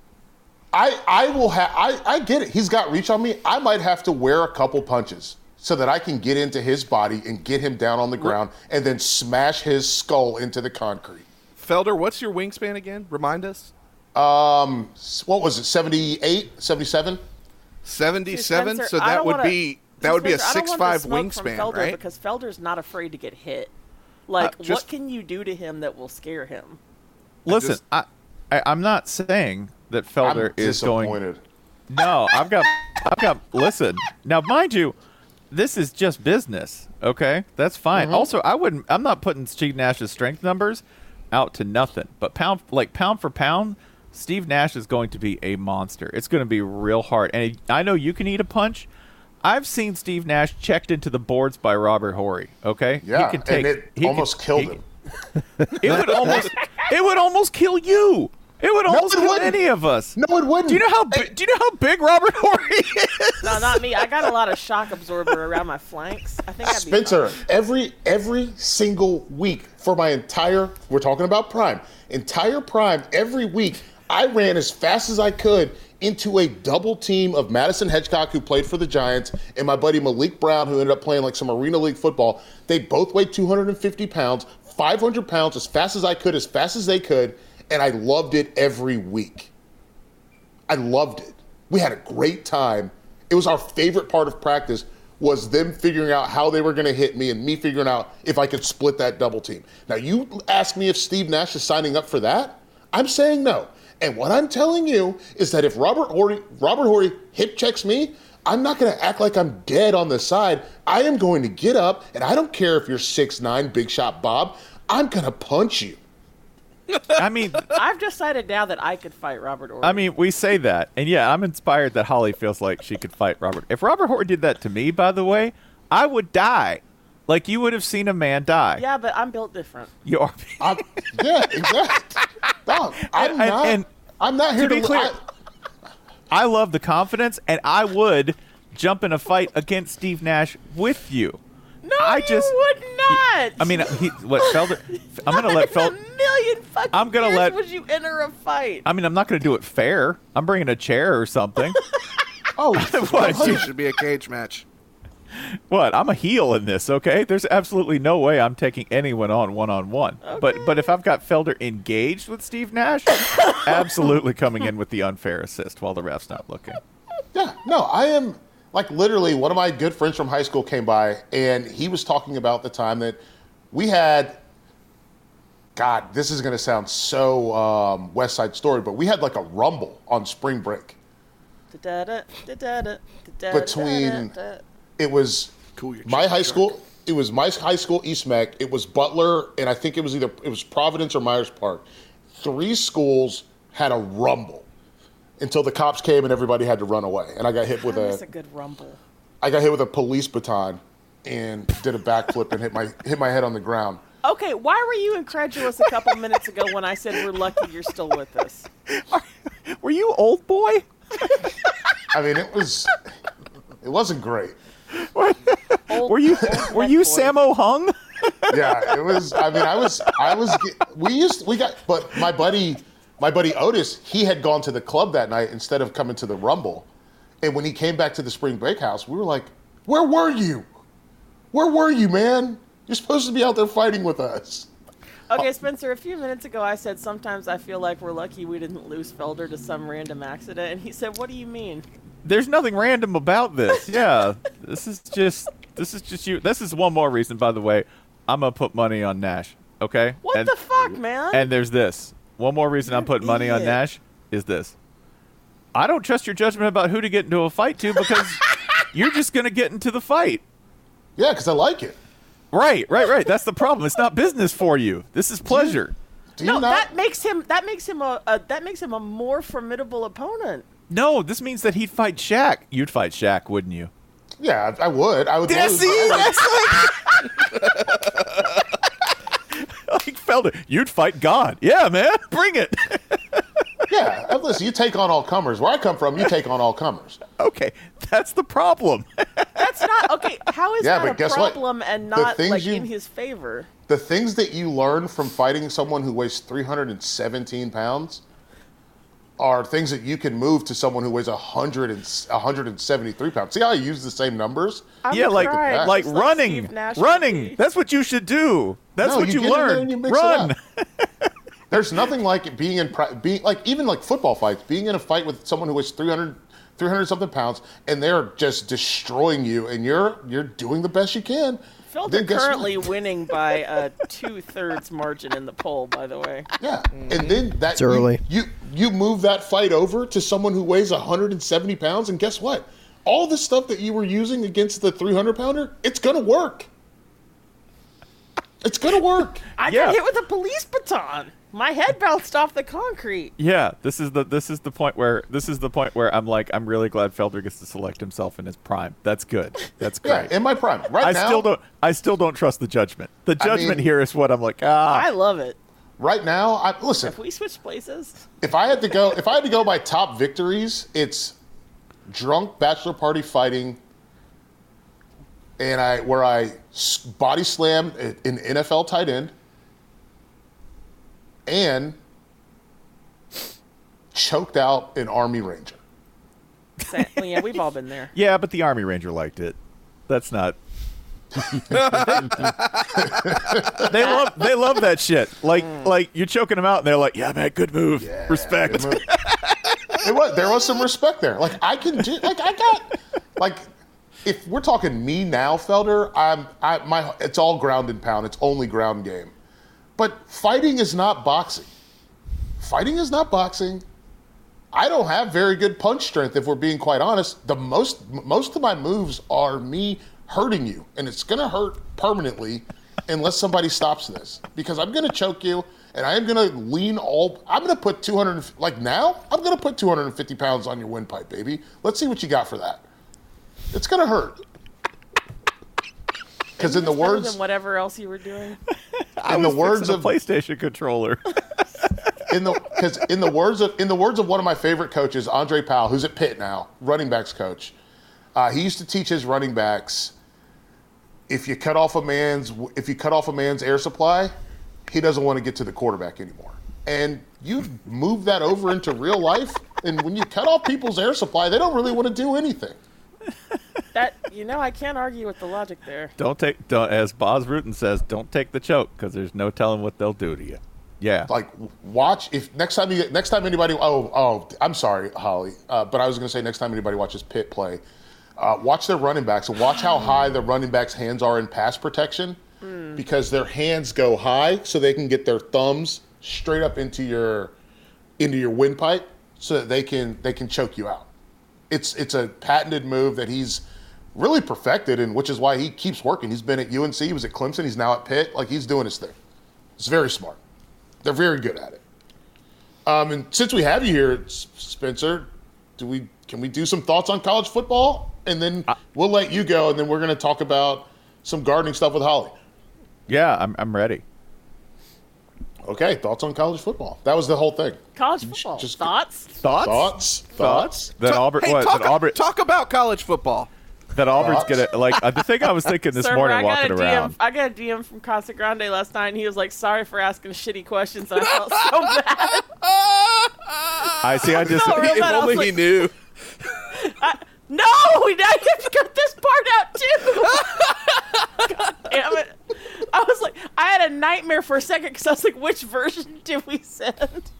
I I will have. I I get it. He's got reach on me. I might have to wear a couple punches so that I can get into his body and get him down on the ground and then smash his skull into the concrete. Felder, what's your wingspan again? Remind us. Um, what was it? seventy-eight, seventy-seven? seventy-seven. Spencer, So I that don't would wanna- be that would be a Spencer, I don't six want five the smoke from wingspan, Felder right? Because Felder's not afraid to get hit. Like, Uh, just- what can you do to him that will scare him? listen, just- I, I I'm not saying that Felder I'm is going. disappointed. No, I've got, I've got. Listen, now, mind you, this is just business. Okay, that's fine. Also, I wouldn't. I'm not putting Steve Nash's strength numbers out to nothing. But pound, like pound for pound, Steve Nash is going to be a monster. It's going to be real hard. And I know you can eat a punch. I've seen Steve Nash checked into the boards by Robert Horry. Okay, Yeah, he can take, and it he almost can- killed he- him. It would almost, it would almost kill you. It would almost it kill wouldn't. any of us. No, it wouldn't. Do you know how bi- do you know how big Robert Horry is? No, not me. I got a lot of shock absorber around my flanks. I think I'd be Spencer, fine. every every single week for my entire, we're talking about prime, entire prime, every week, I ran as fast as I could into a double team of Madison Hedgecock, who played for the Giants, and my buddy Malik Brown, who ended up playing like some Arena League football. They both weighed two hundred fifty pounds, five hundred pounds, as fast as I could, as fast as they could, and I loved it every week. I loved it. We had a great time. It was our favorite part of practice, was them figuring out how they were going to hit me and me figuring out if I could split that double team. Now, you ask me if Steve Nash is signing up for that. I'm saying no. And what I'm telling you is that if Robert Horry, Robert Horry hip checks me, I'm not going to act like I'm dead on the side. I am going to get up, and I don't care if you're six nine, Big Shot Bob. I'm going to punch you. I mean, I've decided now that I could fight Robert Horry. I mean, we say that, and yeah, I'm inspired that Holly feels like she could fight Robert. If Robert Horry did that to me, by the way, I would die. Like you would have seen a man die. yeah, but I'm built different. You are. I'm, yeah, exactly. Dog, I'm And- not. and I'm not here to to, be clear, I- I love the confidence, and I would jump in a fight against Steve Nash with you. No, I you just- would not. I mean, he, what Felder? I'm gonna let Not in Felder. a million fucking I'm gonna years let- would you enter a fight? I mean, I'm not gonna do it fair. I'm bringing a chair or something. oh, What? It should be a cage match. What? I'm a heel in this, okay? There's absolutely no way I'm taking anyone on one on one. But but if I've got Felder engaged with Steve Nash, absolutely coming in with the unfair assist while the ref's not looking. Yeah, no, I am like literally one of my good friends from high school came by and he was talking about the time that we had. God, this is going to sound so um, West Side Story, but we had like a rumble on spring break. Da-da-da, da-da-da, da-da-da, Between- da-da. It was Cool your my chicken high truck. school. It was my high school, East Meck. It was Butler, and I think it was either it was Providence or Myers Park. Three schools had a rumble until the cops came and everybody had to run away. And I got hit with That's a a good rumble. I got hit with a police baton and did a backflip and hit my hit my head on the ground. Okay, why were you incredulous a couple minutes ago when I said we're lucky you're still with us? Were you old boy? I mean, it was it wasn't great. Old, Were you old were wet you boy. Sammo Hung? Yeah, it was. I mean, I was I was we used we got but my buddy my buddy Otis, he had gone to the club that night instead of coming to the rumble. And when he came back to the spring break house, we were like, "Where were you? Where were you, man? You're supposed to be out there fighting with us." Okay, Spencer, a few minutes ago I said sometimes I feel like we're lucky we didn't lose Felder to some random accident. And he said, what do you mean? There's nothing random about this. Yeah, this is just this is just you. This is one more reason, by the way. I'm gonna put money on Nash. Okay. What and, the fuck, man? And there's this. One more reason I'm putting money on idiot. Nash is this. I don't trust your judgment about who to get into a fight to because You're just gonna get into the fight. Yeah, because I like it. Right, right, right. That's the problem. It's not business for you. This is pleasure. Do you No, not? that makes him that makes him a, a that makes him a more formidable opponent. No, this means that he'd fight Shaq. You'd fight Shaq, wouldn't you? Yeah, I, I would. I would. Yeah, lose. see, that's like, like Felder. You'd fight God. Yeah, man, bring it. Yeah, uh, listen. You take on all comers. Where I come from, you take on all comers. Okay, that's the problem. That's not okay. How is Yeah, that but a guess what? problem and The not things like you- in his favor? The things that you learn from fighting someone who weighs three hundred seventeen pounds are things that you can move to someone who weighs one hundred and, one hundred seventy-three pounds. See how I use the same numbers? I'm yeah, like crying, like just running, Steve Nash would running. be. That's what you should do. That's No, what you you, get in there learn. and you mix it Run. up. There's nothing like it being in pra- being like even like football fights, being in a fight with someone who weighs three hundred, three hundred something pounds, and they're just destroying you, and you're you're doing the best you can. Felder Then guess currently what? winning by a two-thirds margin in the poll, by the way. Yeah, and then that It's early. You, you you move that fight over to someone who weighs one hundred seventy pounds, and guess what? All the stuff that you were using against the three hundred pounder, it's gonna work. It's gonna work. I Yeah. got hit with a police baton. My head bounced off the concrete. Yeah, this is the this is the point where this is the point where I'm like I'm really glad Felder gets to select himself in his prime. That's good. That's Yeah, great. in my prime. Right I now, still don't I still don't trust the judgment. The I judgment mean- here is what I'm like, ah. I love it. right now, I listen. If we switch places, If I had to go, if I had to go by top victories, it's drunk bachelor party fighting, and I where I s- body slam an N F L tight end, and choked out an Army Ranger. Sa- well, yeah, we've all been there. Yeah, but the Army Ranger liked it. That's not. they love they love that shit. Like like you're choking them out, and they're like, "Yeah, man, good move, respect." Good move. It was, there was some respect there. Like I can do, like I got, like if we're talking me now, Felder, I'm, I my, it's all ground and pound. It's only ground game. But fighting is not boxing. Fighting is not boxing. I don't have very good punch strength, if we're being quite honest. The most, most of my moves are me hurting you, and it's gonna hurt permanently unless somebody stops this, because I'm gonna choke you. And I am going to lean all, I'm going to put two hundred, like now, I'm going to put two hundred fifty pounds on your windpipe, baby. Let's see what you got for that. It's going to hurt. Because in the Better words, than whatever else you were doing. I in the was words fixing a of, PlayStation controller. in the, because in the words of, in the words of one of my favorite coaches, Andre Powell, who's at Pitt now, running backs coach, uh, he used to teach his running backs, if you cut off a man's, if you cut off a man's air supply, he doesn't want to get to the quarterback anymore. And you move that over into real life, and when you cut off people's air supply, they don't really want to do anything. That you know, I can't argue with the logic there. Don't take, don't, as Boz Rutan says, don't take the choke because there's no telling what they'll do to you. Yeah. Like, watch if next time you next time anybody. Oh, oh, I'm sorry, Holly, uh, but I was going to say next time anybody watches Pitt play, uh, watch their running backs and watch how high the running backs' hands are in pass protection. Because their hands go high, so they can get their thumbs straight up into your into your windpipe, so that they can they can choke you out. It's it's a patented move that he's really perfected, and which is why he keeps working. He's been at U N C, he was at Clemson, he's now at Pitt. Like he's doing his thing. It's very smart. They're very good at it. Um, and since we have you here, S- Spencer, do we can we do some thoughts on college football, and then we'll let you go, and then we're going to talk about some gardening stuff with Holly. Yeah, I'm I'm ready. Okay, thoughts on college football. That was the whole thing. College football. Just- Thoughts? Thoughts? Thoughts? Thoughts? That Ta- Auburn, hey, what, talk, that Auburn, talk about college football. that Auburn's Thoughts? gonna like. Uh, the thing I was thinking this Sir, morning I got walking a D M, around. I got a D M from Casa Grande last night, and he was like, "Sorry for asking shitty questions." And I felt so bad. I see. I just. No, real If bad. I was only like- he knew. No, we now you have to cut this part out too. God damn it! I was like, I had a nightmare for a second because I was like, which version did we send?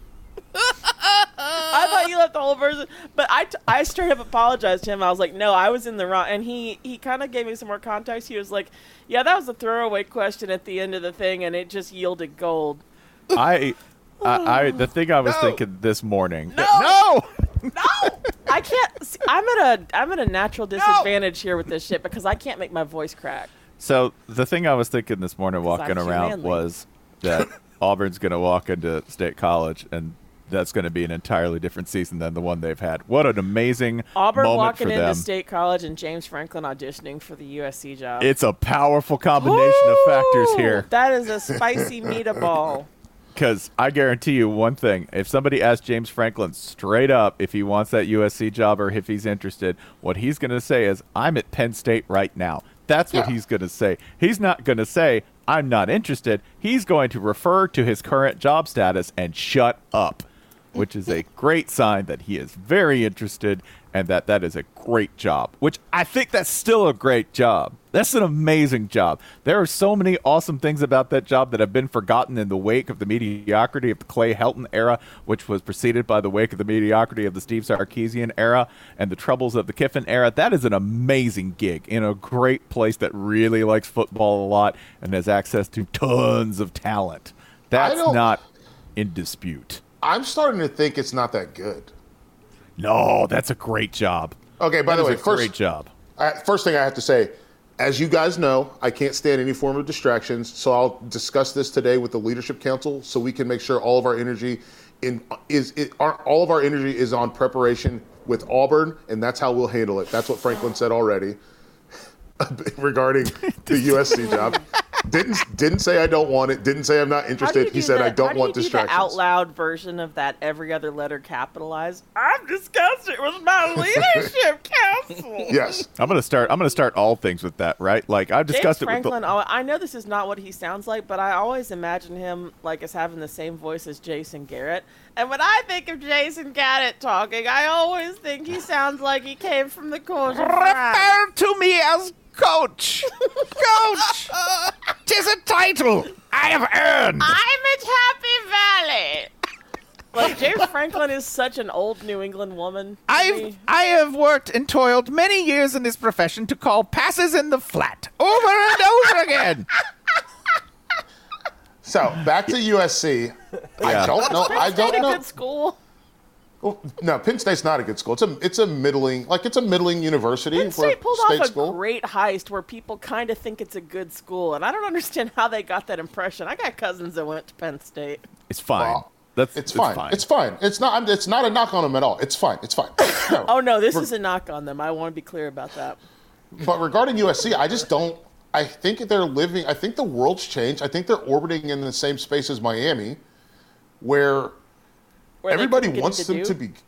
I thought you left the whole version, but I, t- I straight up apologized to him. I was like, no, I was in the wrong, and he he kind of gave me some more context. He was like, yeah, that was a throwaway question at the end of the thing, and it just yielded gold. I, I, I, the thing I was No. thinking this morning. No. no! No, I can't. See, I'm at a I'm at a natural disadvantage here with this shit because I can't make my voice crack. So the thing I was thinking this morning walking I'm too around manly. was that Auburn's going to walk into State College, and that's going to be an entirely different season than the one they've had. What an amazing Auburn moment walking for into them. State College and James Franklin auditioning for the U S C job. It's a powerful combination of factors here. That is a spicy meatball. Because I guarantee you one thing. If somebody asks James Franklin straight up if he wants that U S C job or if he's interested, what he's going to say is, I'm at Penn State right now. That's what Yeah. he's going to say. He's not going to say, I'm not interested. He's going to refer to his current job status and shut up, which is a great sign that he is very interested and that that is a great job, which I think that's still a great job. That's an amazing job. There are so many awesome things about that job that have been forgotten in the wake of the mediocrity of the Clay Helton era, which was preceded by the wake of the mediocrity of the Steve Sarkisian era and the troubles of the Kiffin era. That is an amazing gig in a great place that really likes football a lot and has access to tons of talent. That's don't- not in dispute. I'm starting to think it's not that good. No, that's a great job. Okay, by That the is way, a first, great job. I, first thing I have to say, as you guys know, I can't stand any form of distractions, so I'll discuss this today with the Leadership Council so we can make sure all of our energy in is it, our, all of our energy is on preparation with Auburn, and that's how we'll handle it. That's what Franklin said already regarding the U S C job. Didn't didn't say I don't want it. Didn't say I'm not How do interested. you He do said the- I don't how do want you do distractions. the out loud version of that every other letter capitalized. I'm discussing it with my leadership council. Yes. I'm gonna start. I'm gonna start all things with that, right? Like I've discussed James it with. Franklin, The, al- I know this is not what he sounds like, but I always imagine him like as having the same voice as Jason Garrett. And when I think of Jason Garrett talking, I always think he sounds like he came from the culture. refer to me as Coach. Coach. Tis a title I have earned. I'm at Happy Valley. Like James Franklin is such an old New England woman. to I've me. I have worked and toiled many years in this profession to call passes in the flat over and over again. So back to U S C. I don't know. I Penn State don't a know. good school. Well, no, Penn State's not a good school. It's a it's a middling like it's a middling university Penn for a State pulled state off a school. great heist where people kind of think it's a good school, and I don't understand how they got that impression. I got cousins that went to Penn State. It's fine. Wow. That's It's fine. It's fine. It's not. I'm- It's not a knock on them at all. It's fine. It's fine. No. Oh no, this is a knock on them. I want to be clear about that. But regarding U S C, I just don't. I think they're living. I think the world's changed. I think they're orbiting in the same space as Miami, where Where they everybody couldn't get wants into them Duke. to be.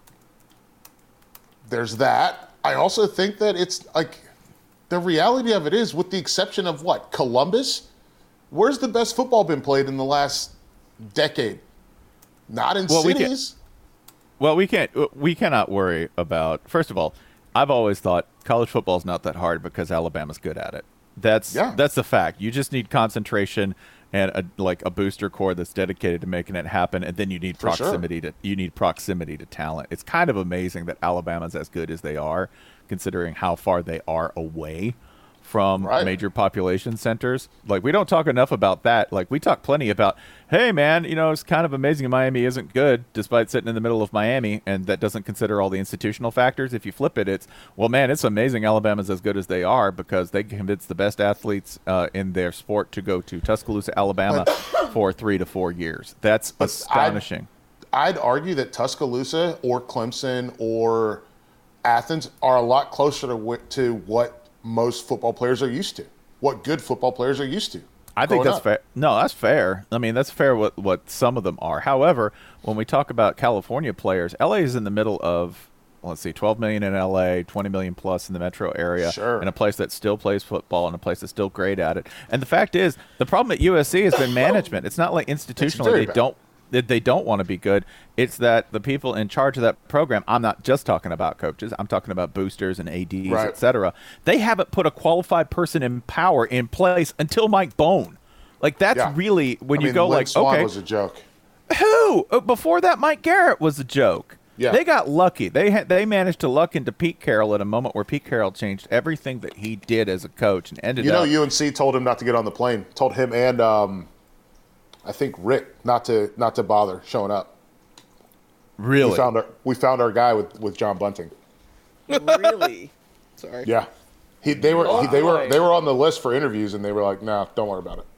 There's that. I also think that it's like the reality of it is, with the exception of what Columbus, where's the best football been played in the last decade? Not in Well, we can't- cities. Well, we can't. We cannot worry about. First of all, I've always thought college football is not that hard because Alabama's good at it. That's Yeah. that's the fact. You just need concentration and a, like a booster core that's dedicated to making it happen, and then you need For sure. proximity to you need proximity to talent. It's kind of amazing that Alabama's as good as they are, considering how far they are away from Right. major population centers. Like, we don't talk enough about that. Like, we talk plenty about, hey, man, you know, it's kind of amazing Miami isn't good despite sitting in the middle of Miami, and that doesn't consider all the institutional factors. If you flip it, it's, well, man, it's amazing Alabama's as good as they are because they convince the best athletes uh, in their sport to go to Tuscaloosa, Alabama for three to four years. That's astonishing. I'd argue that Tuscaloosa or Clemson or Athens are a lot closer to, wh- to what most football players are used to, what good football players are used to. I think growing that's up. fair. No, that's fair. I mean, that's fair what, what some of them are. However, when we talk about California players, L A is in the middle of, let's see, twelve million in L A, twenty million plus in the metro area, Sure. in a place that still plays football and a place that's still great at it. And the fact is, the problem at U S C has been management. It's not like institutionally very they bad. don't that they don't want to be good. It's that the people in charge of that program, I'm not just talking about coaches, I'm talking about boosters and A Ds, Right. et cetera. They haven't put a qualified person in power in place until Mike Bone. Like, that's Yeah. really when I you mean, go Lynn like, Swann okay, was a joke. who? Uh, Before that, Mike Garrett was a joke. Yeah. They got lucky. They had they managed to luck into Pete Carroll at a moment where Pete Carroll changed everything that he did as a coach and ended You know, up. U N C told him not to get on the plane. Told him and um, I think Rick not to not to bother showing up. really? We found our we found our guy with, with John Bunting. Really? Sorry. Yeah, he, they were Oh, he, they were boy. they were on the list for interviews, and they were like, "No, don't worry about it.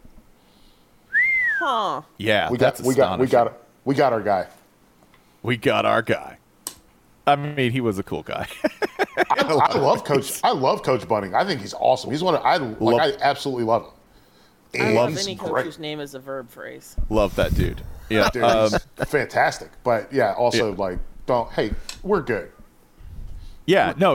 Huh. Yeah, We got that's we got we astonishing. got we got our guy." We got our guy. I mean, he was a cool guy. I, I love Coach. I love Coach Bunning. I think he's awesome. He's one of I like. Love- I absolutely love him. I And love he's any coach great. whose name is a verb phrase. Love that dude. Yeah. Dude, um, he's fantastic. But yeah, also Yeah. like, don't. Hey, we're good. Yeah, no,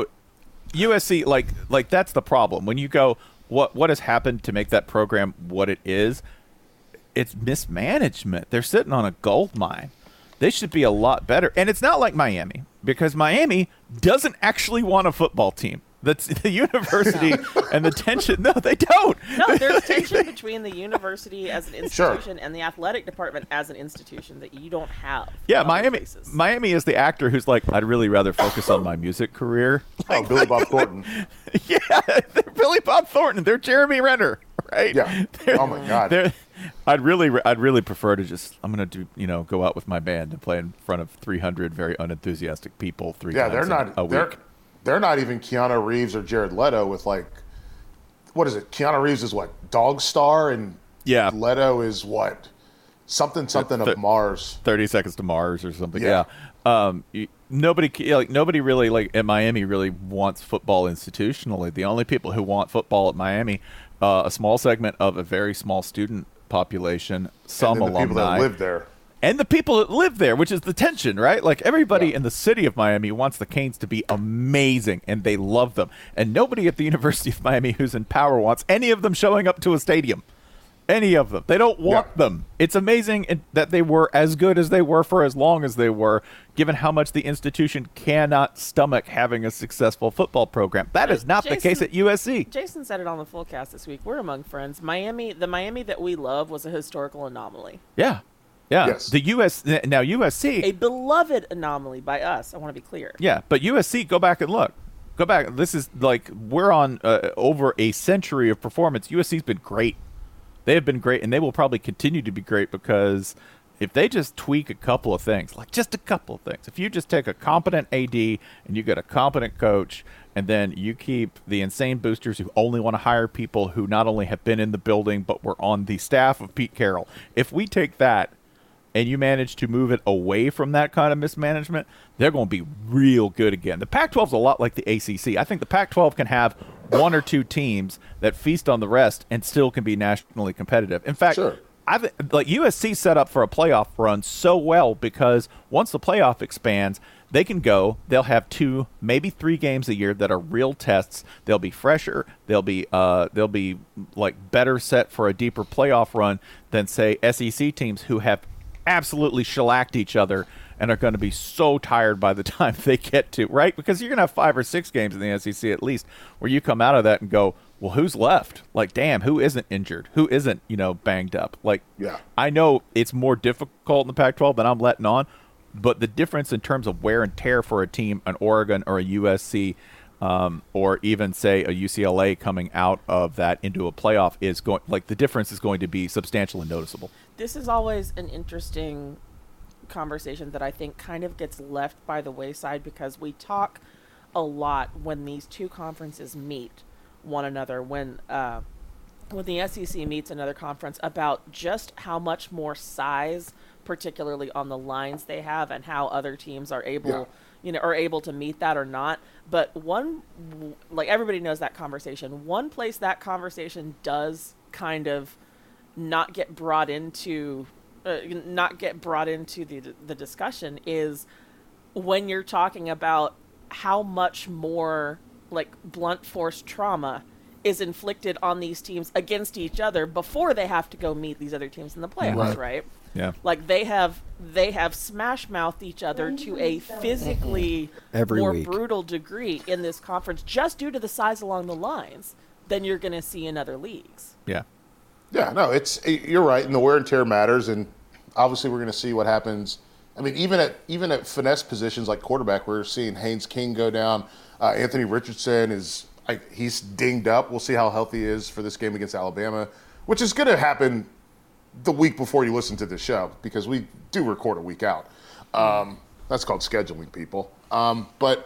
U S C like like that's the problem. When you go, what what has happened to make that program what it is? It's mismanagement. They're sitting on a gold mine. They should be a lot better. And it's not like Miami, because Miami doesn't actually want a football team. That's the university and the tension. No, they don't. No, there's tension between the university as an Sure. institution and the athletic department as an institution that you don't have. Yeah, in other Miami. places. Miami is the actor who's like, I'd really rather focus on my music career. Oh, Billy Bob Thornton. Yeah, they're Billy Bob Thornton. They're Jeremy Renner, right? Yeah. They're- Oh my God. they're- I'd really, I'd really prefer to just, I'm gonna do, you know, go out with my band and play in front of three hundred very unenthusiastic people three Yeah, times they're in not. a They're week. they're not even Keanu Reeves or Jared Leto with like, what is it? Keanu Reeves is what, Dog Star, and Yeah. Leto is what, something something th- of Mars. thirty Seconds to Mars or something. Yeah. Yeah. Um, you, nobody, like nobody really like at Miami really wants football institutionally. The only people who want football at Miami, uh, a small segment of a very small student population, some and then the alumni, people that live there. and the people that live there, which is the tension, right? Like everybody Yeah. in the city of Miami wants the Canes to be amazing, and they love them. And nobody at the University of Miami who's in power wants any of them showing up to a stadium. Any of them. They don't want Yeah. them. It's amazing in- that they were as good as they were for as long as they were, given how much the institution cannot stomach having a successful football program. That is not the Jason- case at U S C. Jason said it on the full cast this week. We're among friends. Miami, the Miami that we love, was a historical anomaly, Yeah. Yeah. Yes. The U S now U S C a beloved anomaly by us. I want to be clear. Yeah, but U S C, go back and look. Go back. This is like we're on uh, over a century of performance. U S C's been great. They have been great, and they will probably continue to be great because if they just tweak a couple of things, like just a couple of things, if you just take a competent A D and you get a competent coach, and then you keep the insane boosters who only want to hire people who not only have been in the building but were on the staff of Pete Carroll. If we take that and you manage to move it away from that kind of mismanagement, they're going to be real good again. The Pac twelve is a lot like the A C C. I think the Pac twelve can have one or two teams that feast on the rest and still can be nationally competitive. In fact, Sure. I th- like U S C set up for a playoff run so well because once the playoff expands, they can go. They'll have two, maybe three games a year that are real tests. They'll be fresher. They'll be uh, they'll be like better set for a deeper playoff run than say S E C teams who have absolutely shellacked each other and are going to be so tired by the time they get to, right? Because you're going to have five or six games in the S E C at least where you come out of that and go, well, who's left? Like, damn, who isn't injured? Who isn't, you know, banged up? Like, Yeah. I know it's more difficult in the Pac twelve than I'm letting on, but the difference in terms of wear and tear for a team, an Oregon or a U S C, um, or even say a U C L A coming out of that into a playoff is going, like the difference is going to be substantial and noticeable. This is always an interesting conversation that I think kind of gets left by the wayside because we talk a lot when these two conferences meet one another, when uh, when the S E C meets another conference, about just how much more size, particularly on the lines they have, and how other teams are able, Yeah. you know, are able to meet that or not. But one, like everybody knows that conversation. One place that conversation does kind of not get brought into, uh, not get brought into the the discussion is when you're talking about how much more like blunt force trauma is inflicted on these teams against each other before they have to go meet these other teams in the playoffs, Right. right? Yeah. Like they have they have smash mouthed each other to a physically Every more week. brutal degree in this conference just due to the size along the lines than you're going to see in other leagues. Yeah. Yeah, no, it's you're right, and the wear and tear matters, and obviously we're going to see what happens. I mean, even at even at finesse positions like quarterback, we're seeing Haynes King go down. Uh, Anthony Richardson is I, he's dinged up. We'll see how healthy he is for this game against Alabama, which is going to happen the week before you listen to the show because we do record a week out. Um, that's called scheduling, people. Um, but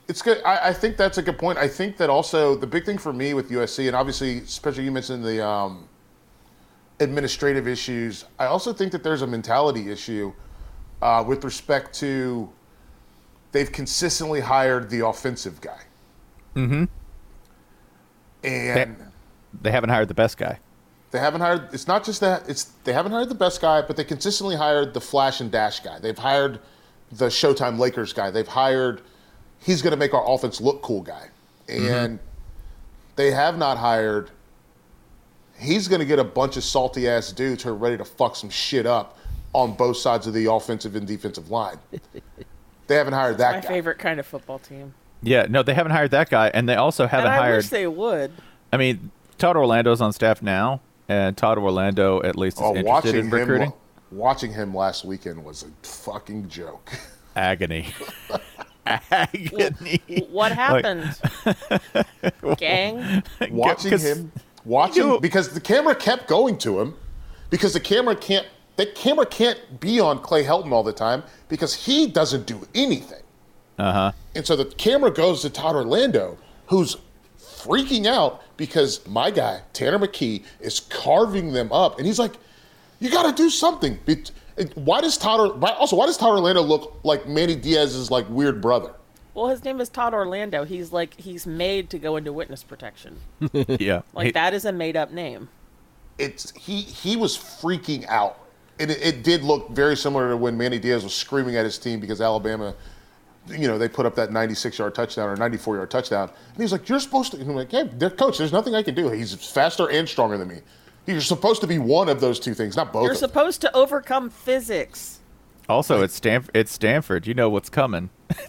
It's good. I, I think that's a good point. I think that also the big thing for me with U S C, and obviously, especially you mentioned the um, administrative issues. I also think that there's a mentality issue uh, with respect to they've consistently hired the offensive guy. Mm-hmm. And they, they haven't hired the best guy. They haven't hired. It's not just that. It's they haven't hired the best guy, but they consistently hired the flash and dash guy. They've hired the Showtime Lakers guy. They've hired. He's going to make our offense look cool guy, and mm-hmm. they have not hired. He's going to get a bunch of salty ass dudes who are ready to fuck some shit up on both sides of the offensive and defensive line. They haven't hired that My guy. favorite kind of football team. Yeah, no, they haven't hired that guy, and they also haven't and I hired. wish they would. I mean, Todd Orlando's on staff now, and Todd Orlando at least is Oh, interested watching in recruiting. him, watching him last weekend was a fucking joke. Agony. Agony. W- what happened? Like, Gang? Watching him, watching You- because the camera kept going to him, because the camera can't. The camera can't be on Clay Helton all the time because he doesn't do anything. Uh huh. And so the camera goes to Todd Orlando, who's freaking out because my guy, Tanner McKee, is carving them up. And he's like, you got to do something. It- it- Why does Todd, Or- why, also, why does Todd Orlando look like Manny Diaz's like weird brother? Well, his name is Todd Orlando. He's like he's made to go into witness protection. Yeah. Like He- that is a made up name. It's he he was freaking out. And it, it did look very similar to when Manny Diaz was screaming at his team because Alabama, you know, they put up that ninety-six yard touchdown or ninety-four yard touchdown. And he's like, you're supposed to, and I'm like, hey, coach, there's nothing I can do. He's faster and stronger than me. You're supposed to be one of those two things, not both. You're of them. supposed to overcome physics. Also, it's Stanford. It's Stanford. You know what's coming.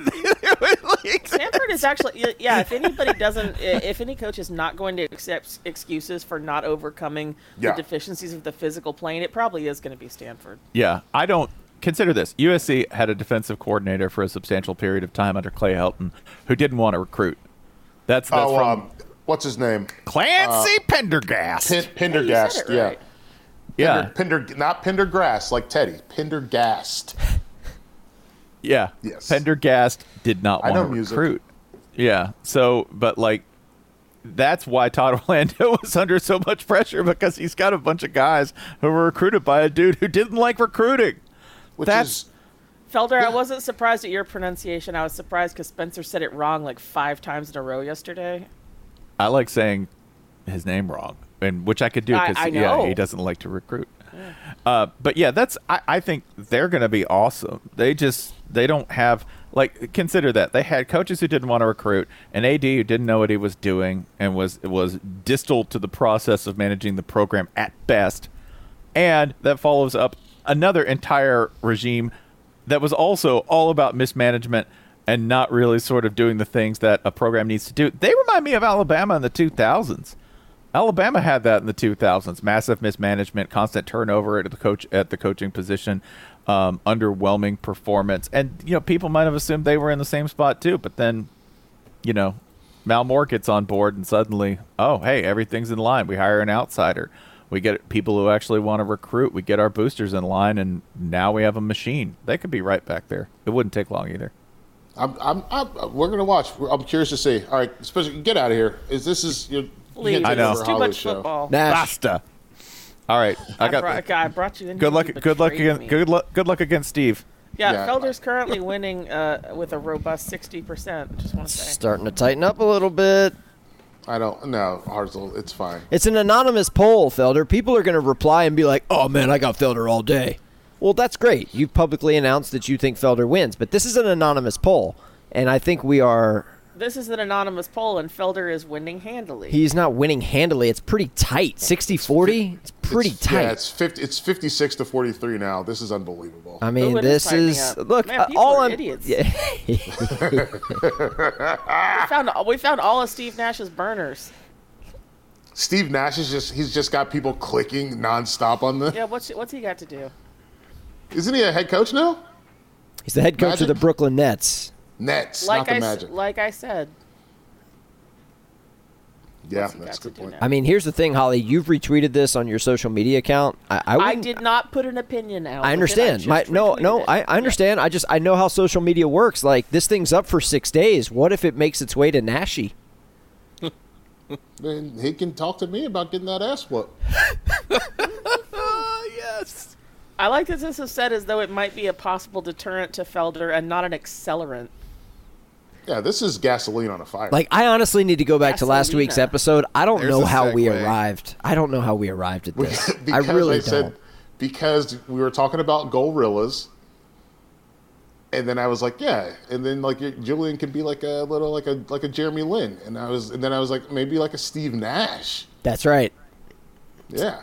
Stanford is actually, yeah, if anybody doesn't, if any coach is not going to accept excuses for not overcoming Yeah. the deficiencies of the physical plane, it probably is going to be Stanford. Yeah, I don't consider this. U S C had a defensive coordinator for a substantial period of time under Clay Helton, who didn't want to recruit. That's that's Oh, from um, what's his name? Clancy Pendergast. Pin, Pendergast. Yeah, you said it Yeah. right. yeah, Pender, Pender, not Pendergrass like Teddy. Pendergast. yeah. Yes. Pendergast did not I want know to music. recruit. Yeah. So, but like, that's why Todd Orlando was under so much pressure, because he's got a bunch of guys who were recruited by a dude who didn't like recruiting. Which That's is Felder, Yeah. I wasn't surprised at your pronunciation. I was surprised because Spencer said it wrong like five times in a row yesterday. I like saying his name wrong, and which I could do I- because I yeah, know. he doesn't like to recruit. Uh, but yeah, that's I, I think they're going to be awesome. They just they don't have like consider that they had coaches who didn't want to recruit, an A D who didn't know what he was doing and was was distal to the process of managing the program at best, and that follows up another entire regime that was also all about mismanagement and not really sort of doing the things that a program needs to do. They remind me of Alabama in the two thousands. Alabama had that in the two thousands. Massive mismanagement, constant turnover at the coach at the coaching position, um, underwhelming performance. And, you know, people might have assumed they were in the same spot too. But then, you know, Mal Moore gets on board and suddenly, oh, hey, everything's in line. We hire an outsider. We get people who actually want to recruit. We get our boosters in line, and now we have a machine. They could be right back there. It wouldn't take long either. I'm, I'm, I'm, we're gonna watch. I'm curious to see. All right, especially get out of here. Is this is your? Please, I know. it's too much football. Nash. Basta. All right, I I, got. brought, I brought you in. Good here, luck. you Good luck betrayed against. me. Good luck. Good luck against Steve. Yeah, Yeah. Felder's currently winning uh, with a robust sixty percent. Just want to say. Starting to tighten up a little bit. I don't know. Hartzell, it's fine. It's an anonymous poll, Felder. People are going to reply and be like, oh, man, I got Felder all day. Well, that's great. You've publicly announced that you think Felder wins, but this is an anonymous poll, and I think we are This is an anonymous poll, and Felder is winning handily. – he's not winning handily. It's pretty tight. sixty forty, it's pretty It's- tight. Yeah, it's fifty. It's fifty-six to forty-three now. This is unbelievable. I mean, Ooh, it is this tightening is up. look. Man, uh, people all are I'm, idiots. Yeah. we found we found all of Steve Nash's burners. Steve Nash is just—he's just got people clicking nonstop on the. Yeah, what's what's he got to do? Isn't he a head coach now? He's the head coach of Magic? the Brooklyn Nets. Nets, Like not the I s- Magic. like I said, Yeah, What's he that's got a to good do point. now? I mean, here's the thing, Holly. You've retweeted this on your social media account. I, I, I wouldn't- did not put an opinion out. I with it. understand. just My no, retweeted no. it. I, I understand. I just I know how social media works. Like this thing's up for six days. What if it makes its way to Nashi? Then he can talk to me about getting that ass whooped. yes. I like that this is said as though it might be a possible deterrent to Felder and not an accelerant. Yeah, this is gasoline on a fire. Like I honestly need to go back to last week's Gasolina. episode. I don't There's know a how we segue. arrived. I don't know how we arrived at this. I because really I don't. said because we were talking about gorillas, and then I was like, yeah, and then like Julian could be like a little like a like a Jeremy Lin, and I was and then I was like maybe like a Steve Nash. That's right. Yeah.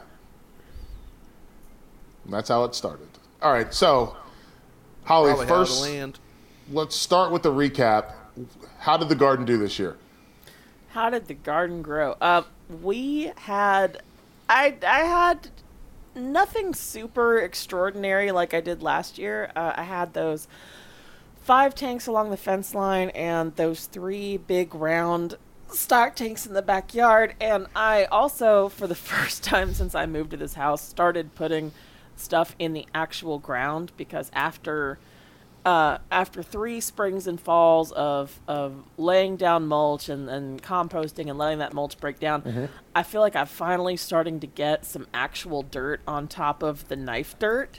And that's how it started. All right, so Holly, Probably how to first land. let's start with the recap. How did the garden do this year? How did the garden grow? Uh, we had, I I had nothing super extraordinary like I did last year. Uh, I had those five tanks along the fence line and those three big round stock tanks in the backyard. And I also, for the first time since I moved to this house, started putting stuff in the actual ground because after uh, after three springs and falls of of laying down mulch and, and composting and letting that mulch break down, I feel like I'm finally starting to get some actual dirt on top of the knife dirt.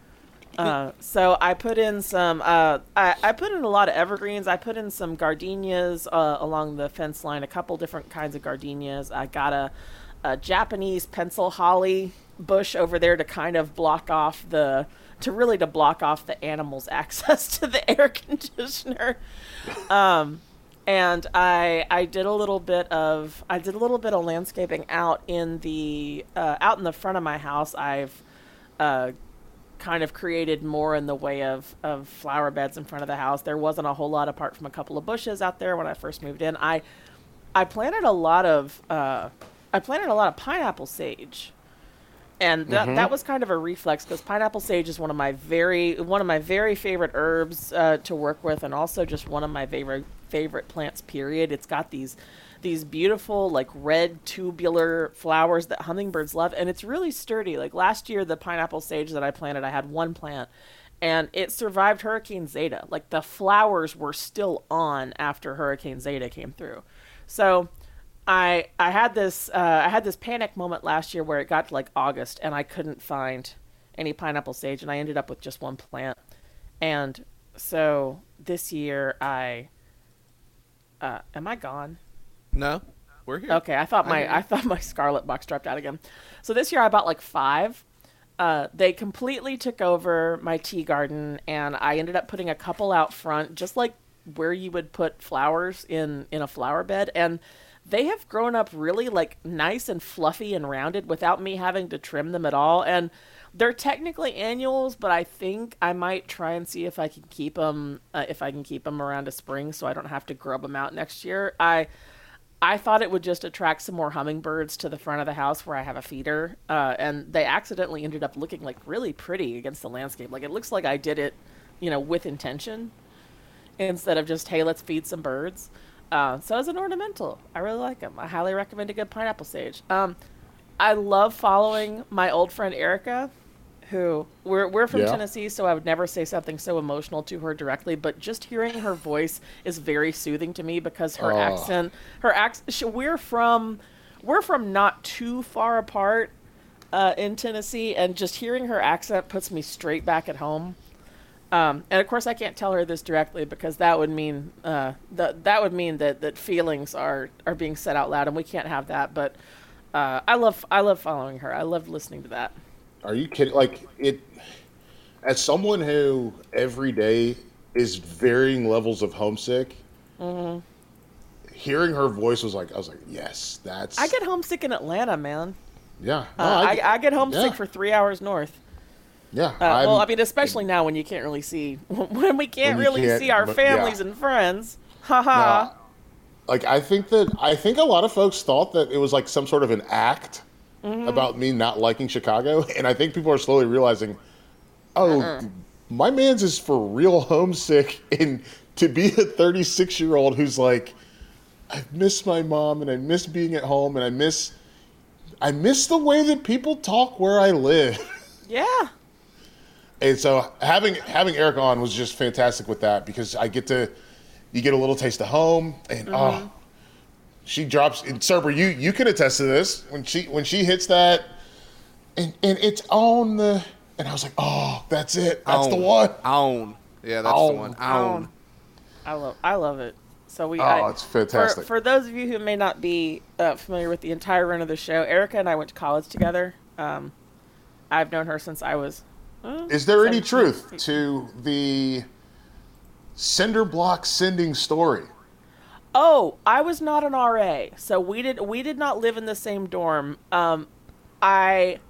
Uh, so I put in some, uh, I, I put in a lot of evergreens. I put in some gardenias uh, along the fence line, a couple different kinds of gardenias. I got a, a Japanese pencil holly bush over there to kind of block off the, to really to block off the animals' access to the air conditioner. Um, and I I did a little bit of I did a little bit of landscaping out in the uh, out in the front of my house. I've uh, kind of created more in the way of, of flower beds in front of the house. There wasn't a whole lot apart from a couple of bushes out there when I first moved in. I I planted a lot of uh, I planted a lot of pineapple sage. And that, that was kind of a reflex because pineapple sage is one of my very one of my very favorite herbs uh, to work with, and also just one of my favorite favorite plants. Period. It's got these these beautiful like red tubular flowers that hummingbirds love, and it's really sturdy. Like last year, the pineapple sage that I planted, I had one plant, and it survived Hurricane Zeta. Like the flowers were still on after Hurricane Zeta came through. So I I had this uh, I had this panic moment last year where it got to like August and I couldn't find any pineapple sage, and I ended up with just one plant. And so this year I uh, am I gone? No, we're here. Okay, I thought my I thought my scarlet box dropped out again. So this year I bought like five. Uh, they completely took over my tea garden, and I ended up putting a couple out front, just like where you would put flowers in in a flower bed, and they have grown up really like nice and fluffy and rounded without me having to trim them at all. And they're technically annuals, but I think I might try and see if I can keep them uh, if I can keep them around a spring, so I don't have to grub them out next year. I I thought it would just attract some more hummingbirds to the front of the house where I have a feeder, uh, and they accidentally ended up looking like really pretty against the landscape. Like it looks like I did it, you know, with intention instead of just, hey, let's feed some birds. Uh, so as an ornamental, I really like them. I highly recommend a good pineapple sage. Um, I love following my old friend Erica, who we're we're from Yeah. Tennessee, so I would never say something so emotional to her directly. But just hearing her voice is very soothing to me because her Oh. accent, her accent. She, we're from we're from not too far apart uh, in Tennessee, and just hearing her accent puts me straight back at home. Um, and of course, I can't tell her this directly because that would mean uh, that that would mean that, that feelings are, are being said out loud, and we can't have that. But uh, I love I love following her. I love listening to that. Are you kidding? Like it, as someone who every day is varying levels of homesick, hearing her voice was like, I was like, yes, that's. I get homesick in Atlanta, man. yeah. No, Uh, I, get- I get homesick yeah, for three hours north. yeah. Uh, well, I'm- I mean, especially now when you can't really see when we can't When you really can't- see our but- families yeah. and friends. Haha. No, like I think that I think a lot of folks thought that it was like some sort of an act about me not liking Chicago, and I think people are slowly realizing, oh, Uh-uh. my man's is for real homesick, and to be a thirty-six year old who's like, I miss my mom, and I miss being at home, and I miss, I miss the way that people talk where I live. Yeah. And so having having Erica on was just fantastic with that because I get to, you get a little taste of home, and Mm-hmm. oh, she drops. And Cerber, you you can attest to this when she when she hits that, and and it's on the, and I was like, oh, that's it, that's the Own. one. Own. Yeah, that's Own. the one. Own. I love I love it. So we Oh, I, it's fantastic. For, for those of you who may not be uh, familiar with the entire run of the show, Erica and I went to college together. Um, I've known her since I was. Uh, Is there any seventeen. truth to the cinder block sending story? Oh, I was not an R A, so we did we did not live in the same dorm. Um, I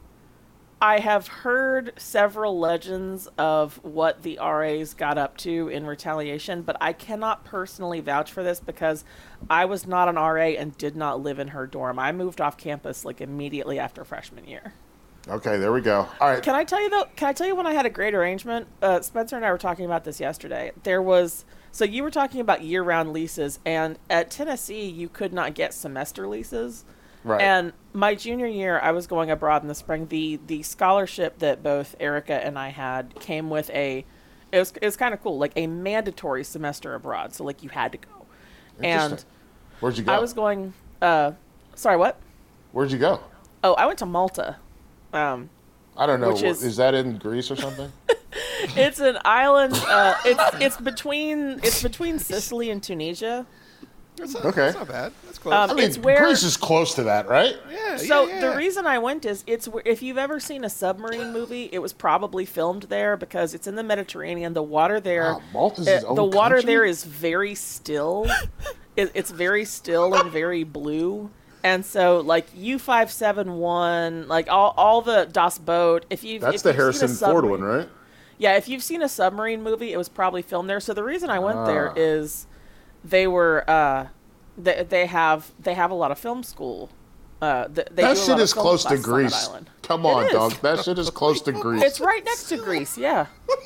I have heard several legends of what the R As got up to in retaliation, but I cannot personally vouch for this because I was not an R A and did not live in her dorm. I moved off campus like immediately after freshman year. Okay, there we go. All right. Can I tell you though? Can I tell you when I had a great arrangement? Uh, Spencer and I were talking about this yesterday. There was so you were talking about year-round leases, and at Tennessee you could not get semester leases. Right. And my junior year, I was going abroad in the spring. The the scholarship that both Erica and I had came with a, it was it was kind of cool, like a mandatory semester abroad. So like you had to go. And Interesting. Where'd you go? I was going. Uh, sorry, what? Where'd you go? Oh, I went to Malta. Um, I don't know. Which is- Is that in Greece or something? it's an island. Uh, it's it's between it's between Sicily and Tunisia. That's not, Okay. That's not bad. That's close. Um, I mean, it's where. Greece is close to that, right? yeah, So yeah, yeah. the reason I went is it's where- if you've ever seen a submarine movie, it was probably filmed there because it's in the Mediterranean. The water there, Wow, Malta's uh, its own the water country? there is very still. it, it's very still and very blue. And so, like U five seven one, like all, all the Das Boot. If you That's if the you've seen a Harrison Ford submarine- one, right? Yeah, if you've seen a submarine movie, it was probably filmed there. So the reason I went there Ah. is they were uh, they, they have they have a lot of film school. Uh, th- they That do a shit lot of is film close to classes on that Greece. island. Come It on, is. dog. That shit is close to Greece. It's right next to Greece. Yeah.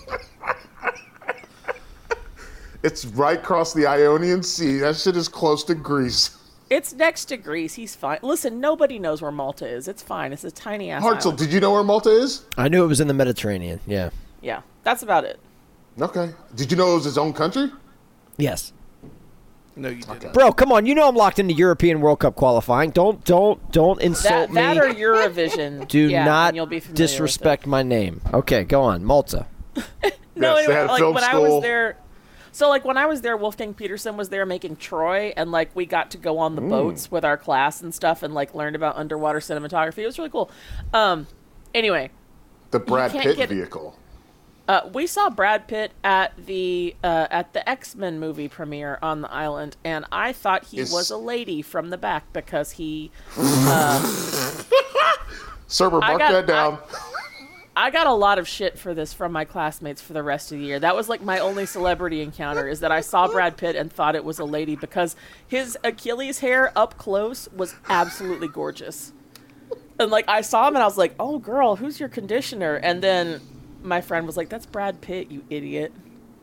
It's right across the Ionian Sea. That shit is close to Greece. It's next to Greece. He's fine. Listen, nobody knows where Malta is. It's fine. It's a tiny ass Hartzell, island. did you know where Malta is? I knew it was in the Mediterranean. Yeah. Yeah, that's about it. Okay. Did you know it was its own country? Yes. No, you didn't. Bro, come on. You know I'm locked into European World Cup qualifying. Don't don't don't insult That that me. or Eurovision. Do yeah, not and you'll be familiar with disrespect my name. Okay, go on. Malta. No, Yes, they anyway, had a like film when I school. was there, so like when I was there, Wolfgang Peterson was there making Troy, and like we got to go on the boats with our class and stuff, and like learned about underwater cinematography. It was really cool. Um, anyway, The Brad can't Pitt get- vehicle. uh, we saw Brad Pitt at the uh, at the X-Men movie premiere on the island, and I thought he Is- was a lady from the back because he. Cerber, I mark got- that down. I got a lot of shit for this from my classmates for the rest of the year. That was like my only celebrity encounter is that I saw Brad Pitt and thought it was a lady because his Achilles hair up close was absolutely gorgeous. And like I saw him and I was like, "Oh girl, who's your conditioner?" And then my friend was like, "That's Brad Pitt, you idiot."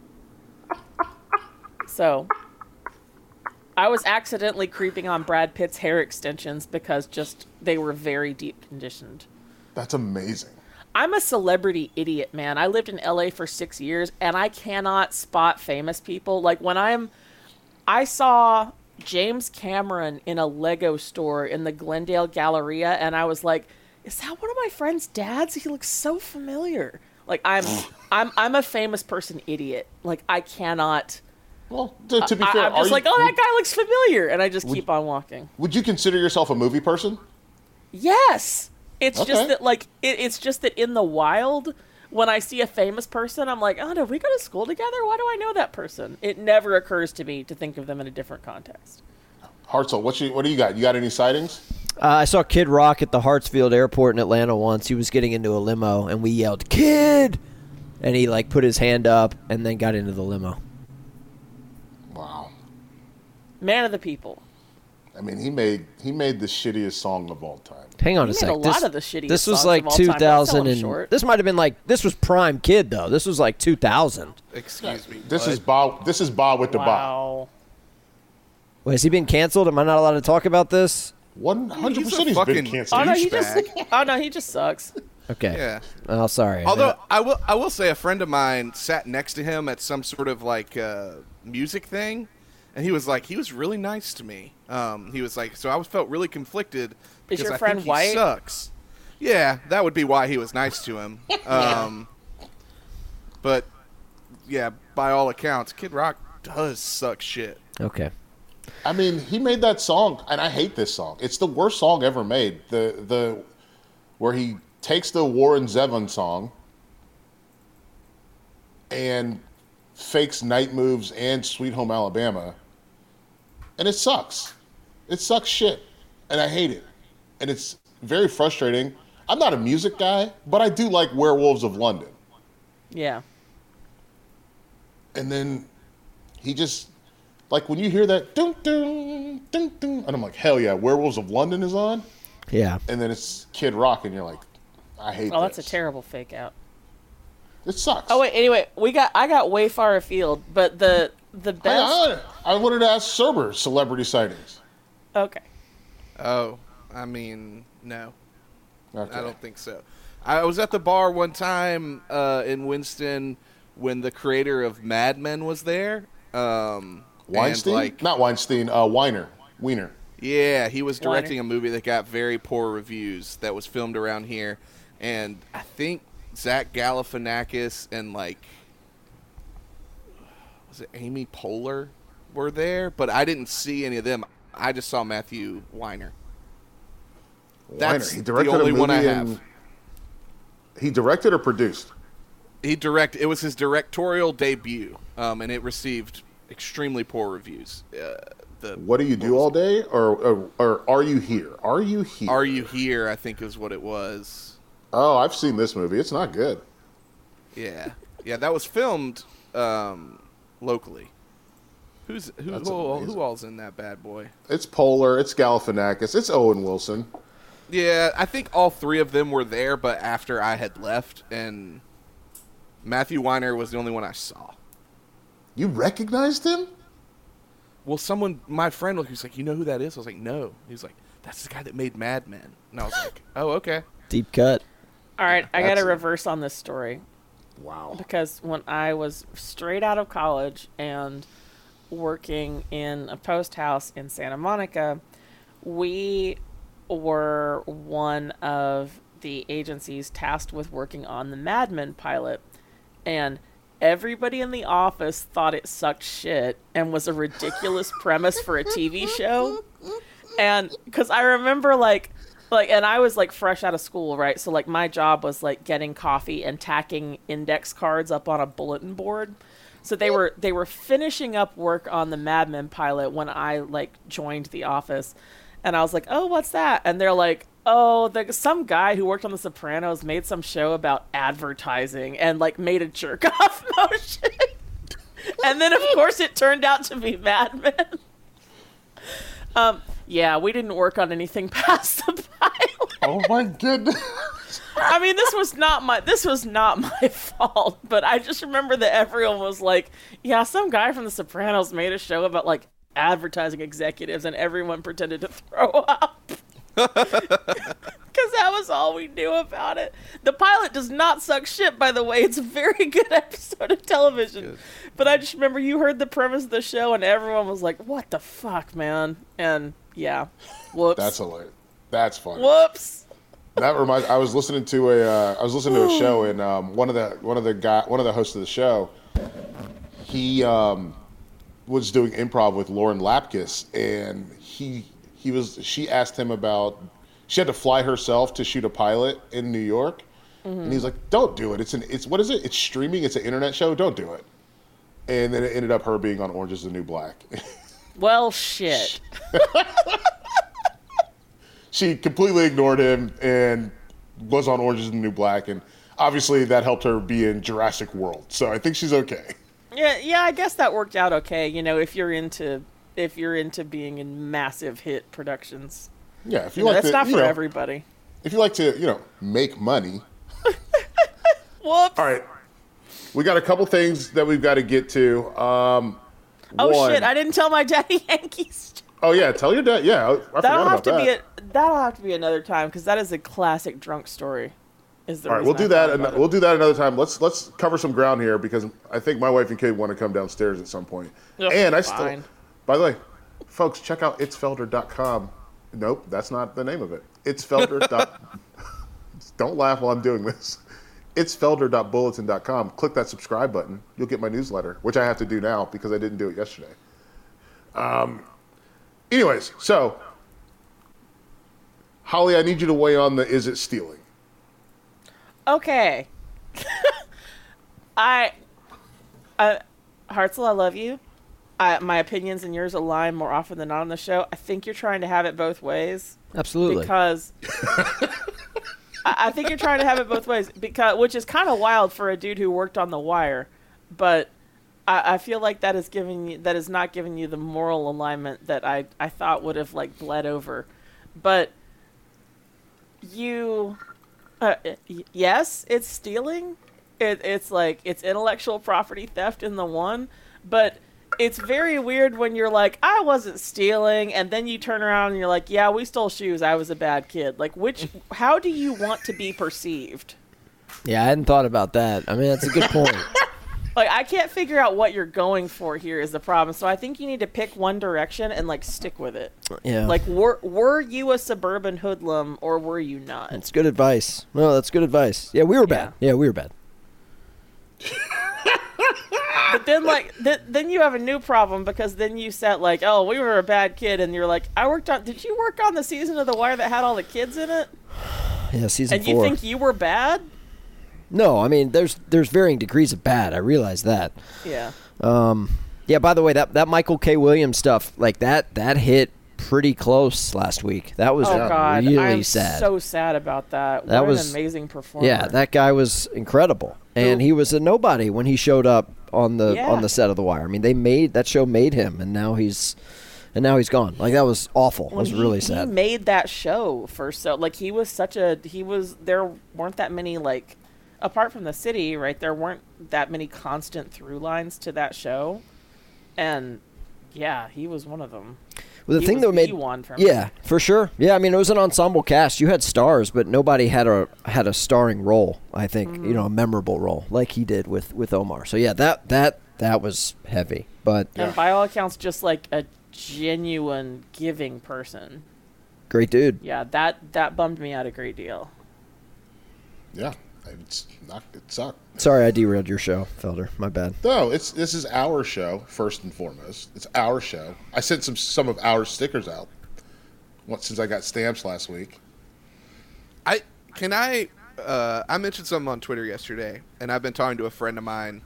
So I was accidentally creeping on Brad Pitt's hair extensions because just they were very deep conditioned. That's amazing. I'm a celebrity idiot, man. I lived in L A for six years, and I cannot spot famous people. Like, when I'm... I saw James Cameron in a Lego store in the Glendale Galleria, and I was like, is that one of my friend's dads? He looks so familiar. Like, I'm I'm I'm a famous person idiot. Like, I cannot... Well, to, to be I, fair, I'm are just you- like, oh, that guy looks familiar, and I just keep on walking. would you consider yourself a movie person? Yes. It's Okay. just that, like, it, it's just that in the wild, when I see a famous person, I'm like, oh, did we go to school together? Why do I know that person? It never occurs to me to think of them in a different context. Hartzell, what you what do you got? You got any sightings? Uh, I saw Kid Rock at the Hartsfield Airport in Atlanta once. He was getting into a limo, and we yelled, "Kid!" And he, like, put his hand up and then got into the limo. Wow. Man of the people. I mean, he made he made the shittiest song of all time. Hang on He a made sec. a lot this, of the shittiest This was songs like of all time. Don't sell 'em two thousand. And, short. this might have been like, this was prime Kid, though. This was like two thousand. Excuse me. This what? is Bob. This is Bob with the Bob. Wow. Wait, has he been canceled? Am I not allowed to talk about this? One hundred He's percent, a he's fucking been canceled. Oh no, he douchebag. just. Oh no, he just sucks. Okay. Yeah. Oh, sorry. Although I will, I will say a friend of mine sat next to him at some sort of like uh, music thing, and he was like, he was really nice to me. Um, he was like, so I was felt really conflicted because your I friend think he white? sucks. Yeah, that would be why he was nice to him. Um, but yeah, by all accounts, Kid Rock does suck shit. Okay. I mean, he made that song, and I hate this song. It's the worst song ever made. The the where he takes the Warren Zevon song and fakes Night Moves and Sweet Home Alabama, and it sucks. It sucks shit, and I hate it. And it's very frustrating. I'm not a music guy, but I do like Werewolves of London. Yeah. And then he just, like when you hear that, dun, dun, dun, dun, and I'm like, hell yeah, Werewolves of London is on. Yeah. And then it's Kid Rock, and you're like, I hate Oh, this. that's a terrible fake out. It sucks. Oh wait, anyway, we got I got way far afield, but the the best. I, I, I wanted to ask Cerber celebrity sightings. Okay. Oh, I mean, no. Okay. I don't think so. I was at the bar one time uh, in Winston when the creator of Mad Men was there. Um, Weinstein? and, like, Not Weinstein, uh, Weiner. Wiener. yeah, he was directing Weiner. a movie that got very poor reviews that was filmed around here. And I think Zach Galifianakis and, like, was it Amy Poehler were there? But I didn't see any of them. I just saw Matthew Weiner. That's Weiner. He directed the only a movie one I in- have. He directed or produced? He direct. It was his directorial debut, um, and it received extremely poor reviews. Uh, the What do you do all day? Or, or, or Are You Here? Are You Here? Are You Here? I think is what it was. Oh, I've seen this movie. It's not good. Yeah, yeah. That was filmed um, locally. Who's who? That's Who, amazing. who all's in that bad boy? It's Polar. It's Galifianakis. It's Owen Wilson. Yeah, I think all three of them were there, but after I had left, and Matthew Weiner was the only one I saw. You recognized him? Well, someone, my friend, was like, "You know who that is?" I was like, "No." He was like, "That's the guy that made Mad Men." And I was like, "Oh, okay." Deep cut. All right, I got That's to a- reverse on this story. Wow. Because when I was straight out of college and working in a post house in Santa Monica, we were one of the agencies tasked with working on the Mad Men pilot. And everybody in the office thought it sucked shit and was a ridiculous premise for a T V show. And because I remember like, like, and I was like fresh out of school, right? So like my job was like getting coffee and tacking index cards up on a bulletin board. So they were they were finishing up work on the Mad Men pilot when I like joined the office, and I was like, "Oh, what's that?" And they're like, "Oh, the, some guy who worked on The Sopranos made some show about advertising and like made a jerk off motion." And then of course it turned out to be Mad Men. Um, yeah, we didn't work on anything past the pilot. Oh my goodness. I mean, this was not my this was not my fault, but I just remember that everyone was like, "Yeah, some guy from The Sopranos made a show about like advertising executives," and everyone pretended to throw up because that was all we knew about it. The pilot does not suck shit, by the way. It's a very good episode of television. Good. But I just remember you heard the premise of the show, and everyone was like, "What the fuck, man?" And yeah, whoops. That's hilarious. That's funny. Whoops. That reminds. I was listening to a. Uh, I was listening to a show, and um, one of the one of the guy one of the hosts of the show, he um, was doing improv with Lauren Lapkus, and he he was. She asked him about. She had to fly herself to shoot a pilot in New York, mm-hmm. and he's like, "Don't do it. It's an. It's what is it? It's streaming. It's an internet show. Don't do it." And then it ended up her being on Orange Is the New Black. Well, shit. She completely ignored him and was on Orange Is the New Black, and obviously that helped her be in Jurassic World. So I think she's okay. Yeah, yeah, I guess that worked out okay. You know, if you're into if you're into being in massive hit productions. Yeah, if you, you know, like that's to, not you for know, everybody. If you like to, you know, make money. Whoops. All right, we got a couple things that we've got to get to. Um, Oh one. shit! I didn't tell my daddy Yankees. Oh yeah, tell your dad. Yeah, I, I forgot That'll about have to that. be a, that'll have to be another time because that is a classic drunk story. Is the All right, reason we'll do I that. thought And about it. we'll do that another time. Let's let's cover some ground here because I think my wife and kid want to come downstairs at some point. Ugh, and I fine. still, by the way, folks, check out its felder dot com. Nope, that's not the name of it. It's felder. Don't laugh while I'm doing this. It's felder dot bulletin dot com. Click that subscribe button. You'll get my newsletter, which I have to do now because I didn't do it yesterday. Um. Anyways, so Holly, I need you to weigh on the is it stealing? Okay. I, I, Hartzell, I love you. I, my opinions and yours align more often than not on the show. I think you're trying to have it both ways. Absolutely. Because I, I think you're trying to have it both ways, because which is kind of wild for a dude who worked on The Wire, but I, I feel like that is giving you that is not giving you the moral alignment that I I thought would have like bled over, but you. Uh, y- yes, it's stealing. It, it's like it's intellectual property theft in the one, but it's very weird when you're like, I wasn't stealing, and then you turn around and you're like, yeah, we stole shoes. I was a bad kid. Like, which? How do you want to be perceived? Yeah, I hadn't thought about that. I mean, that's a good point. Like, I can't figure out what you're going for here is the problem. So I think you need to pick one direction and like stick with it. Yeah. Like, were were you a suburban hoodlum or were you not? That's good advice. No, that's good advice. Yeah, we were bad. Yeah, we were bad. But then, like, th- then you have a new problem because then you said, like, oh, we were a bad kid, and you're like, I worked on. Did you work on the season of The Wire that had all the kids in it? Yeah, season And four. you think you were bad? No, I mean, there's there's varying degrees of bad. I realize that. Yeah. Um, yeah. By the way, that that Michael K. Williams stuff, like that, that hit pretty close last week. That was Oh God, really I'm sad. so sad about that. That what was an amazing performer. Yeah, that guy was incredible, and Who- he was a nobody when he showed up on the Yeah. on the set of The Wire. I mean, they made that show made him, and now he's and now he's gone. Like that was awful. It Well, was he, really He sad. made that show for so like he was such a he was there weren't that many like apart from the city right there weren't that many constant through lines to that show, and yeah, he was one of them. Well, the he thing was that made the one for me. yeah, for sure. Yeah, I mean, it was an ensemble cast. You had stars, but nobody had a had a starring role. I think Mm-hmm. you know a memorable role like he did with with Omar. So yeah, that that that was heavy. But And by all accounts, just like a genuine giving person. great dude. Yeah, that that bummed me out a great deal. Yeah, it's not. It sucked. Sorry, I derailed your show, Felder. My bad. No, it's this is our show first and foremost. It's our show. I sent some some of our stickers out. What since I got stamps last week. I can I uh, I mentioned something on Twitter yesterday, and I've been talking to a friend of mine.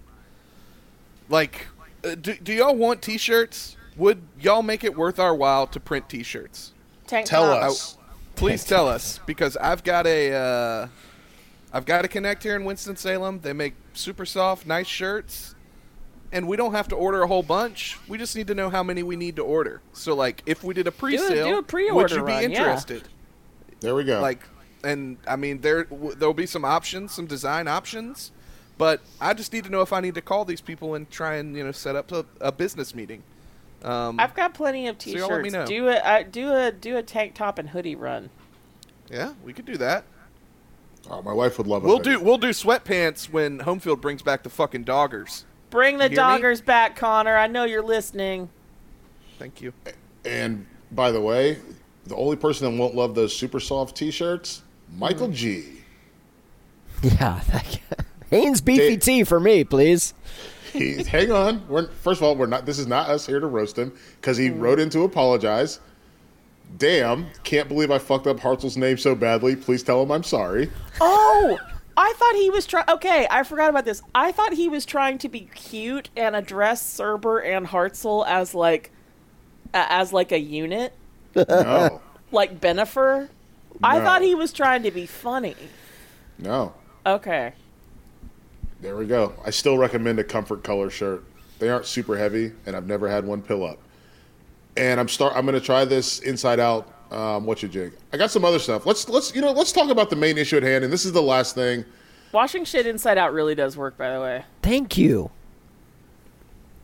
Like, uh, do do y'all want T-shirts? Would y'all make it worth our while to print T-shirts? Tank Tell top. us. Please tell us, because I've got a uh, I've got a connect here in Winston-Salem. They make super soft, nice shirts, and we don't have to order a whole bunch. We just need to know how many we need to order. So, like, if we did a pre-sale, do a pre-order would you be run, yeah. interested? There we go. Like, and I mean, there w- there'll be some options, some design options, but I just need to know if I need to call these people and try and you know set up a, a business meeting. Um, I've got plenty of So T-shirts. y'all let me know. Do a uh, do a do a tank top and hoodie run. yeah, we could do that. oh, my wife would love it. We'll do we'll do sweatpants when Homefield brings back the fucking Doggers. Bring the You hear me? doggers back, Connor. I know you're listening. Thank you. And by the way, the only person that won't love those super soft T-shirts, Michael Mm. G. Yeah, that guy. Haynes beefy Dave- tea for me, please. He, hang on. We're, first of all, we're not. This is not us here to roast him because he wrote in to apologize. Damn! Can't believe I fucked up Hartzell's name so badly. Please tell him I'm sorry. Oh, I thought he was trying. Okay, I forgot about this. I thought he was trying to be cute and address Serber and Hartzell as like, uh, as like a unit, No, like Benifer. I No. thought he was trying to be funny. no. Okay. There we go. I still recommend a comfort color shirt. They aren't super heavy, and I've never had one pill up. And I'm start. I'm going to try this inside out. Um, what's your jig? I got some other stuff. Let's let's you know let's talk about the main issue at hand. And this is the last thing. Washing shit inside out really does work, by the way. Thank you.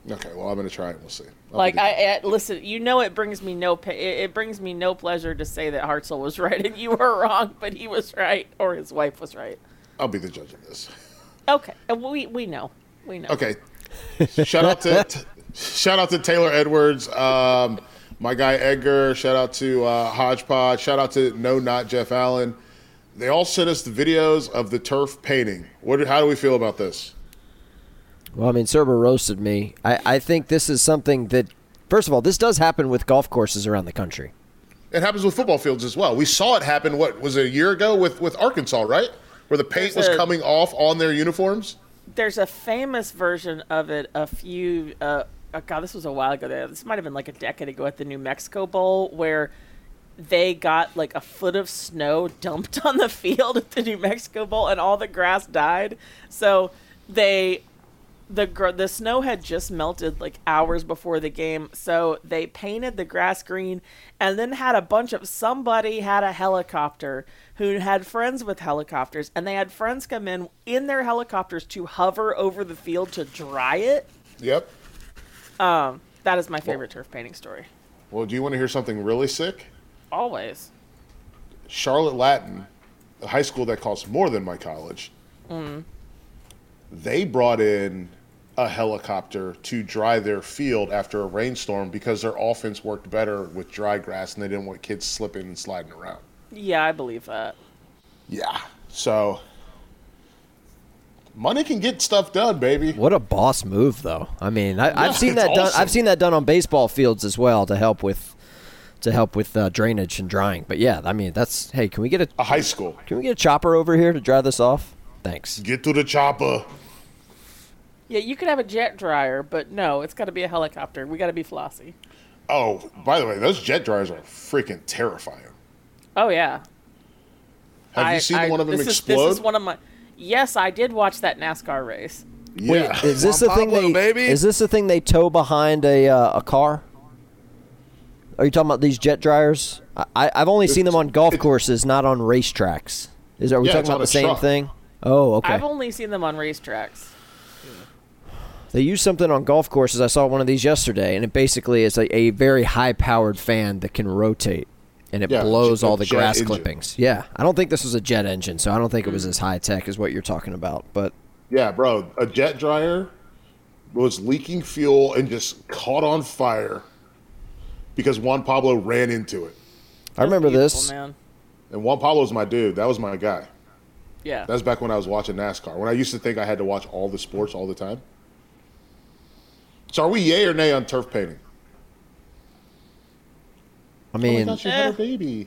Okay, well, I'm going to try it. We'll see. I'll Like be I, I listen, you know, it brings me no pa- it, it brings me no pleasure to say that Hartzell was right and you were wrong, but he was right, or his wife was right. I'll be the judge of this. Okay, and we we know, we know. Okay. Shout out to t- shout out to Taylor Edwards, um, my guy Edgar. Shout out to uh, Hodgepodge. Shout out to No Not Jeff Allen. They all sent us the videos of the turf painting. What? How do we feel about this? Well, I mean, Cerber roasted me. I, I think this is something that, first of all, this does happen with golf courses around the country. It happens with football fields as well. We saw it happen, what, was it a year ago with, with Arkansas, right? Where the paint There's was a- coming off on their uniforms? There's a famous version of it a few, uh, oh God, this was a while ago. This might have been like a decade ago at the New Mexico Bowl, where they got like a foot of snow dumped on the field at the New Mexico Bowl, and all the grass died. So they... The gr- the snow had just melted like hours before the game, so they painted the grass green and then had a bunch of somebody had a helicopter who had friends with helicopters, and they had friends come in in their helicopters to hover over the field to dry it. Yep. Um, that is my favorite turf painting story. Well, do you want to hear something really sick? Always. Charlotte Latin, a high school that costs more than my college, Mm. they brought in a helicopter to dry their field after a rainstorm because their offense worked better with dry grass and they didn't want kids slipping and sliding around. Yeah, I believe that. Yeah. So money can get stuff done, baby. What a boss move, though. I mean, I, Yeah, I've seen it's that done. awesome. I've seen that done on baseball fields as well to help with to help with uh, drainage and drying. But yeah, I mean, that's hey, can we get a A high school. can we get a chopper over here to dry this off? Thanks. Get to the chopper. Yeah, you could have a jet dryer, but no, it's got to be a helicopter. We got to be flossy. Oh, by the way, those jet dryers are freaking terrifying. Oh yeah. Have I- you seen I- one of them this explode? Is, this is one of my. Yes, I did watch that NASCAR race. yeah. Wait, is this the Juan thing Pablo, they baby. is this the thing they tow behind a uh, a car? Are you talking about these jet dryers? I, I I've only seen them on golf it- courses, not on racetracks. Is are we Yeah, talking it's about on the a same truck. thing? Oh, okay. I've only seen them on racetracks. They use something on golf courses. I saw one of these yesterday, and it basically is a, a very high-powered fan that can rotate, and it Yeah, blows a all the jet grass engine. clippings. Yeah, I don't think this was a jet engine, so I don't think it was as high-tech as what you're talking about. But Yeah, bro, a jet dryer was leaking fuel and just caught on fire because Juan Pablo ran into it. I remember Beautiful, this. man. And Juan Pablo's my dude. That was my guy. Yeah. That was back when I was watching NASCAR. When I used to think I had to watch all the sports all the time. So are we yay or nay on turf painting? I Oh my mean, gosh, you had a baby.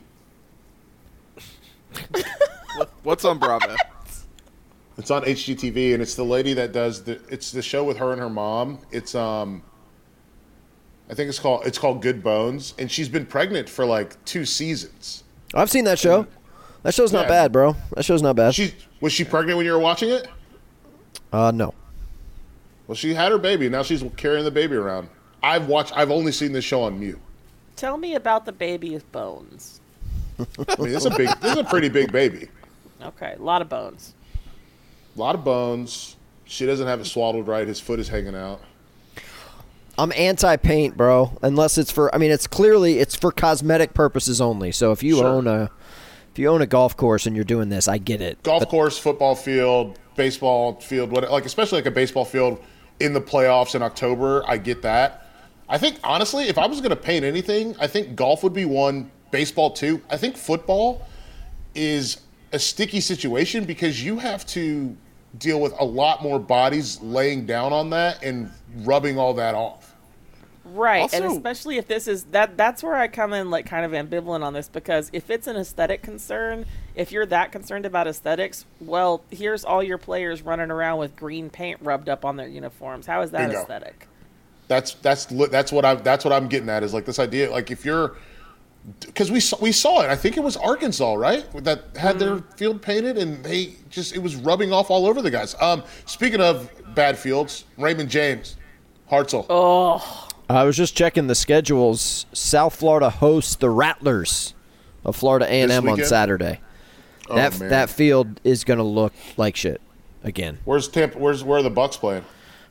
What's on Bravo? It's on H G T V, and it's the lady that does the. It's the show with her and her mom. It's um. I think it's called it's called Good Bones, and she's been pregnant for like two seasons. I've seen that show. That show's not Yeah. bad, bro. That show's not bad. She was she pregnant when you were watching it? Uh, no. Well, she had her baby. Now she's carrying the baby around. I've watched. I've only seen this show on mute. Tell me about the baby's bones. I mean, it's a big. This is a pretty big baby. Okay, a lot of bones. A lot of bones. She doesn't have it swaddled right. His foot is hanging out. I'm anti-paint, bro. Unless it's for, I mean, it's clearly it's for cosmetic purposes only. So if you Sure. own a, if you own a golf course and you're doing this, I get it. Golf But course, football field, baseball field, what like especially like a baseball field in the playoffs in October. I get that. I think honestly, if I was going to paint anything, I think golf would be one. Baseball two. I think football is a sticky situation because you have to deal with a lot more bodies laying down on that and rubbing all that off. Right, and Also- especially if this is that that's where I come in like kind of ambivalent on this, because if it's an aesthetic concern, if you're that concerned about aesthetics, well, here's all your players running around with green paint rubbed up on their uniforms. How is that Bingo. aesthetic? That's that's li- that's what I that's what I'm getting at is like this idea like if you're because we saw, we saw it. I think it was Arkansas, right? That had their field painted, and they just it was rubbing off all over the guys. Um, speaking of bad fields, Raymond James, Hartzell. Oh, I was just checking the schedules. South Florida hosts the Rattlers of Florida A and M This on weekend? Saturday. Oh, that man. that field is going to look like shit again. Where's Tampa? Where's where are the Bucks playing?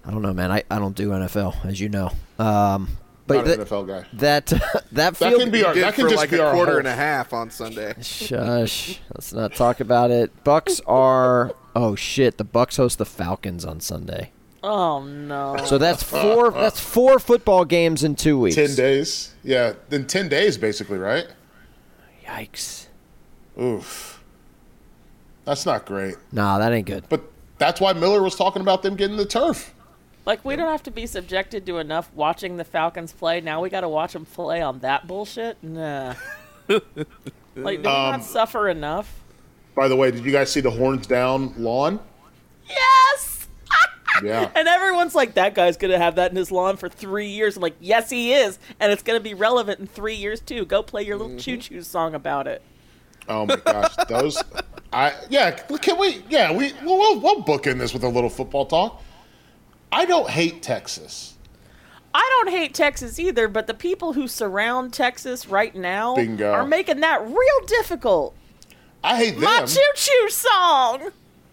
I don't know, man. I, I don't do N F L, as you know. Um, but Not an that, N F L guy. That that That field can be You our. did That can for just like be a our quarter whole- and a half on Sunday. Shush. Let's not talk about it. Bucks are. Oh shit! The Bucks host the Falcons on Sunday. Oh no. So that's four. That's four football games in two weeks. Ten days. Yeah, then ten days basically, right? Yikes! Oof. That's not great. Nah, that ain't good. But that's why Miller was talking about them getting the turf. Like, we don't have to be subjected to enough watching the Falcons play. Now we got to watch them play on that bullshit? Nah. Like, do we Um, not suffer enough? By the way, did you guys see the horns down lawn? Yes! Yeah. And everyone's like, that guy's going to have that in his lawn for three years. I'm like, yes, he is. And it's going to be relevant in three years, too. Go play your little choo-choo song about it. Oh my gosh, those. I yeah. Can we? Yeah, we. We'll, we'll, we'll book in this with a little football talk. I don't hate Texas. I don't hate Texas either, but the people who surround Texas right now Bingo. are making that real difficult. I hate them. My choo-choo song!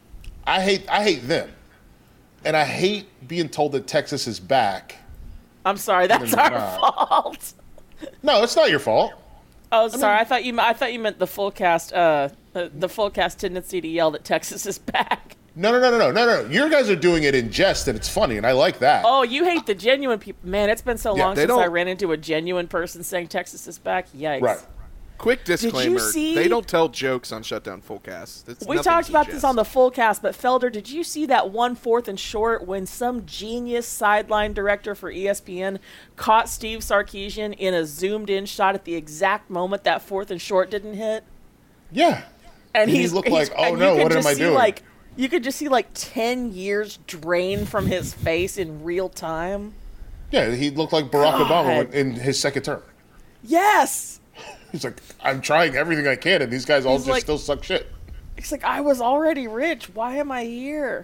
I hate. I hate them, and I hate being told that Texas is back. I'm sorry, that's they're our not. fault. No, it's not your fault. Oh, sorry. I thought you. I thought you meant the full cast. Uh, the, the full cast tendency to yell that Texas is back. No, no, no, no, no, no, no. You guys are doing it in jest, and it's funny, and I like that. Oh, you hate the genuine people. Man, it's been so Yeah, long they since I don't- ran into a genuine person saying Texas is back. Yikes. Right. Quick disclaimer: see- they don't tell jokes on Shutdown Fullcast. It's We nothing talked to about this jest. on the full cast, but Felder, did you see that one fourth and short when some genius sideline director for E S P N caught Steve Sarkisian in a zoomed-in shot at the exact moment that fourth and short didn't hit? Yeah. And And he he's looked he's- like, "Oh, and no, you could what am just I see, doing?" Like, you could just see like ten years drain from his face in real time. Yeah, he looked like Barack God. Obama in his second term. Yes. He's like, I'm trying everything I can, and these guys all He's just like- still suck shit. It's like, I was already rich. Why am I here?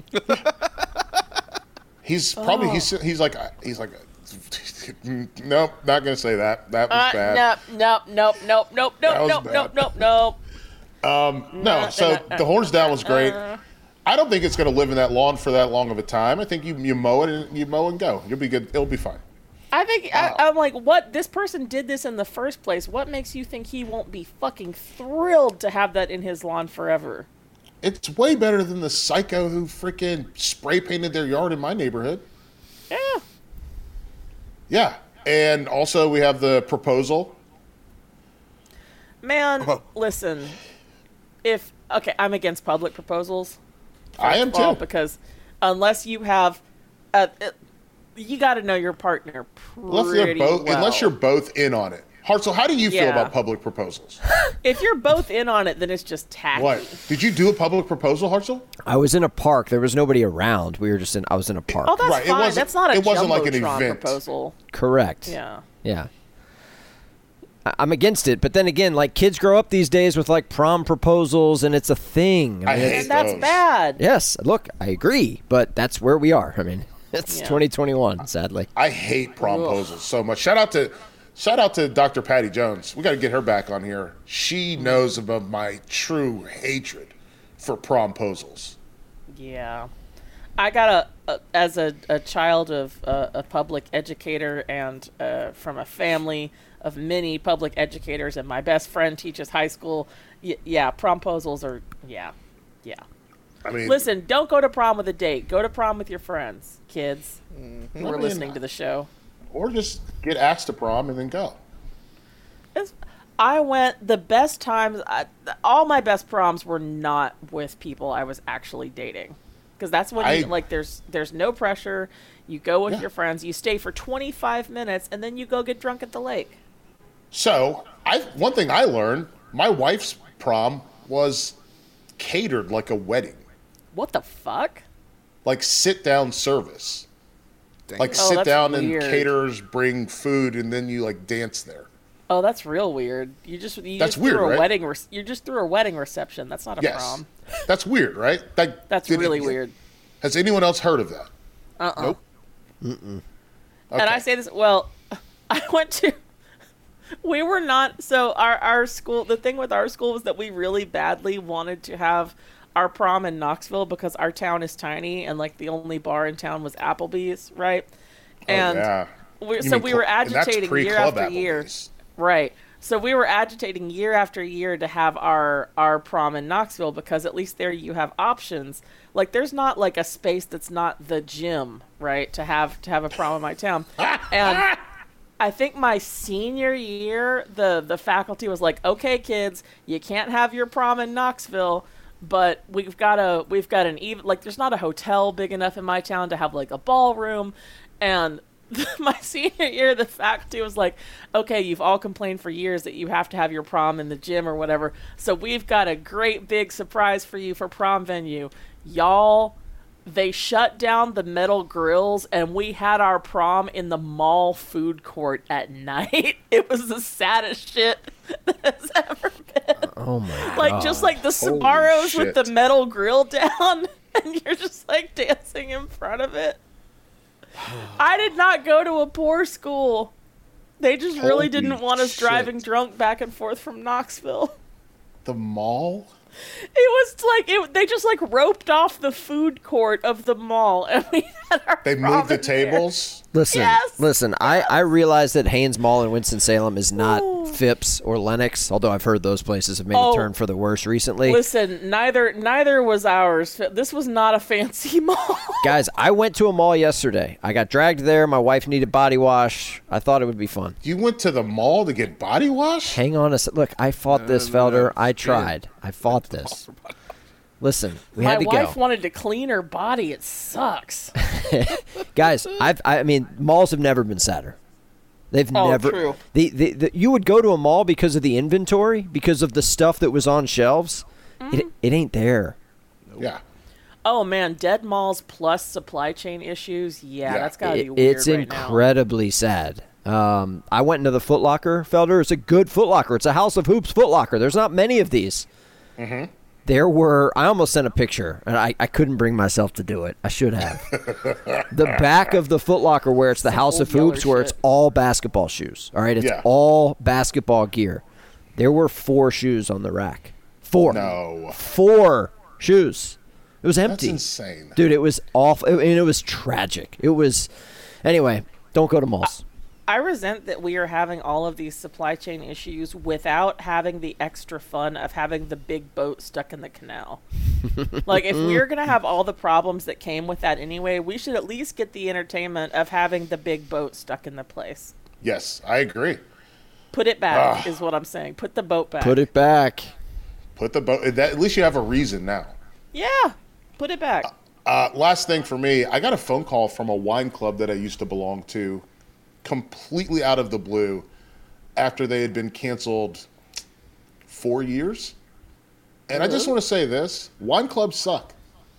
He's probably Oh. he's he's like he's like, nope, not gonna say that. That was Uh, bad. nope, nope, nope, nope, nope, That nope, was nope, bad. nope, nope, nope. Um, no, so the horns down was great. I don't think it's going to live in that lawn for that long of a time. I think you you mow it and you mow and go. You'll be good. It'll be fine. I think I, I'm like, what? This person did this in the first place. What makes you think he won't be fucking thrilled to have that in his lawn forever? It's way better than the psycho who freaking spray painted their yard in my neighborhood. Yeah. Yeah, and also we have the proposal. Man, Oh. listen. If okay, I'm against public proposals. I am First of all, too. because unless you have, uh, uh, you got to know your partner Unless pretty you're both, well. unless you're both in on it. Hartzell, how do you feel Yeah. about public proposals? If you're both in on it, then it's just tacky. What did you do a public proposal, Hartzell? I was in a park. There was nobody around. We were just in. I was in a park. Oh, that's Right, it fine. wasn't- That's not a it wasn't like an Jumbotron event. proposal. Correct. Yeah. Yeah. I- I'm against it, but then again, like kids grow up these days with like prom proposals, and it's a thing. I mean, hate it's- And that's those. bad. Yes, look, I agree, but that's where we are. I mean, it's Yeah. twenty twenty-one, sadly. I hate promposals so much. Shout out to shout out to Doctor Patty Jones. We got to get her back on here. She knows about my true hatred for promposals. Yeah. I got a, a as a, a child of uh, a public educator and uh, from a family of many public educators, and my best friend teaches high school. Y- yeah, promposals are yeah, yeah. I mean, Listen, don't go to prom with a date. Go to prom with your friends, kids who I are mean, listening to the show. or just get asked to prom and then go. It's, I went the best times. I, all my best proms were not with people I was actually dating, because that's when you, I- like there's there's no pressure. You go with Yeah. your friends. You stay for twenty-five minutes, and then you go get drunk at the lake. So, I one thing I learned, my wife's prom was catered like a wedding, What the fuck? like sit down service. Dang Like it. Oh, sit that's down weird. and caterers bring food and then you like dance there. Oh, that's real weird. You just you That's just weird, threw a right? wedding. Re- you just threw a wedding reception. That's not a Yes, prom. that's weird, right? Like, That's did it- really weird. Has anyone else heard of that? Uh uh Nope. And Okay. I say this, well, I went to, we were not, so our, our school, the thing with our school was that we really badly wanted to have our prom in Knoxville because our town is tiny and like the only bar in town was Applebee's, right? And oh, yeah. we, You so mean we cl- were and that's agitating year pre-club after year, Applebee's. right? So we were agitating year after year to have our our prom in Knoxville because at least there you have options. Like there's not like a space that's not the gym, right? To have to have a prom in my town, and I think my senior year, the the faculty was like, "Okay, kids, you can't have your prom in Knoxville, but we've got a we've got an even like there's not a hotel big enough in my town to have like a ballroom," and my senior year, the faculty was like, "Okay, you've all complained for years that you have to have your prom in the gym or whatever, so we've got a great big surprise for you for prom venue, y'all." They shut down the metal grills and we had our prom in the mall food court at night. It was the saddest shit that has ever been. Oh my god. Like just like the Holy Sbarros with shit. the metal grill down and you're just like dancing in front of it. I did not go to a poor school. They just really Holy didn't want us shit. driving drunk back and forth from Knoxville. The mall? It was like it, they just like roped off the food court of the mall, and we had our They prom moved the in there. tables? Listen, Yes. listen. I, I realize that Haynes Mall in Winston-Salem is not Oh. Phipps or Lenox, although I've heard those places have made Oh. a turn for the worse recently. Listen, neither neither was ours. This was not a fancy mall. Guys, I went to a mall yesterday. I got dragged there. My wife needed body wash. I thought it would be fun. You went to the mall to get body wash? Hang on a sec. Look, I fought this, no, no, Felder. I yeah. tried. I fought this. Listen, we My had to wife go. wanted to clean her body. It sucks. Guys, I've, I mean, malls have never been sadder. They've Oh, never. true. The, the, the, you would go to a mall because of the inventory, because of the stuff that was on shelves. Mm. It, it ain't there. Yeah. Oh man, dead malls plus supply chain issues. Yeah, Yeah. that's gotta be It- weird it's right now. incredibly sad. Um, I went into the Foot Locker, Felder. It's a good Foot Locker. It's a House of Hoops Foot Locker. There's not many of these. Mm-hmm. There were, I almost sent a picture, and I, I couldn't bring myself to do it. I should have. The back of the Foot Locker where it's the House old of Hoops, yeller where it's shit. all basketball shoes. All right, it's Yeah. all basketball gear. There were four shoes on the rack. Four. No. Four shoes. It was That's empty. insane. Dude, it was awful. I mean, it was tragic. It was, anyway, don't go to malls. I resent that we are having all of these supply chain issues without having the extra fun of having the big boat stuck in the canal. Like, if we're going to have all the problems that came with that anyway, we should at least get the entertainment of having the big boat stuck in the place. Yes, I agree. Put it back, Ugh. is what I'm saying. Put the boat back. Put it back. Put the boat. That, at least you have a reason now. Yeah, put it back. Uh, last thing for me, I got a phone call from a wine club that I used to belong to, completely out of the blue, after they had been canceled four years. And I just want to say this: wine clubs suck.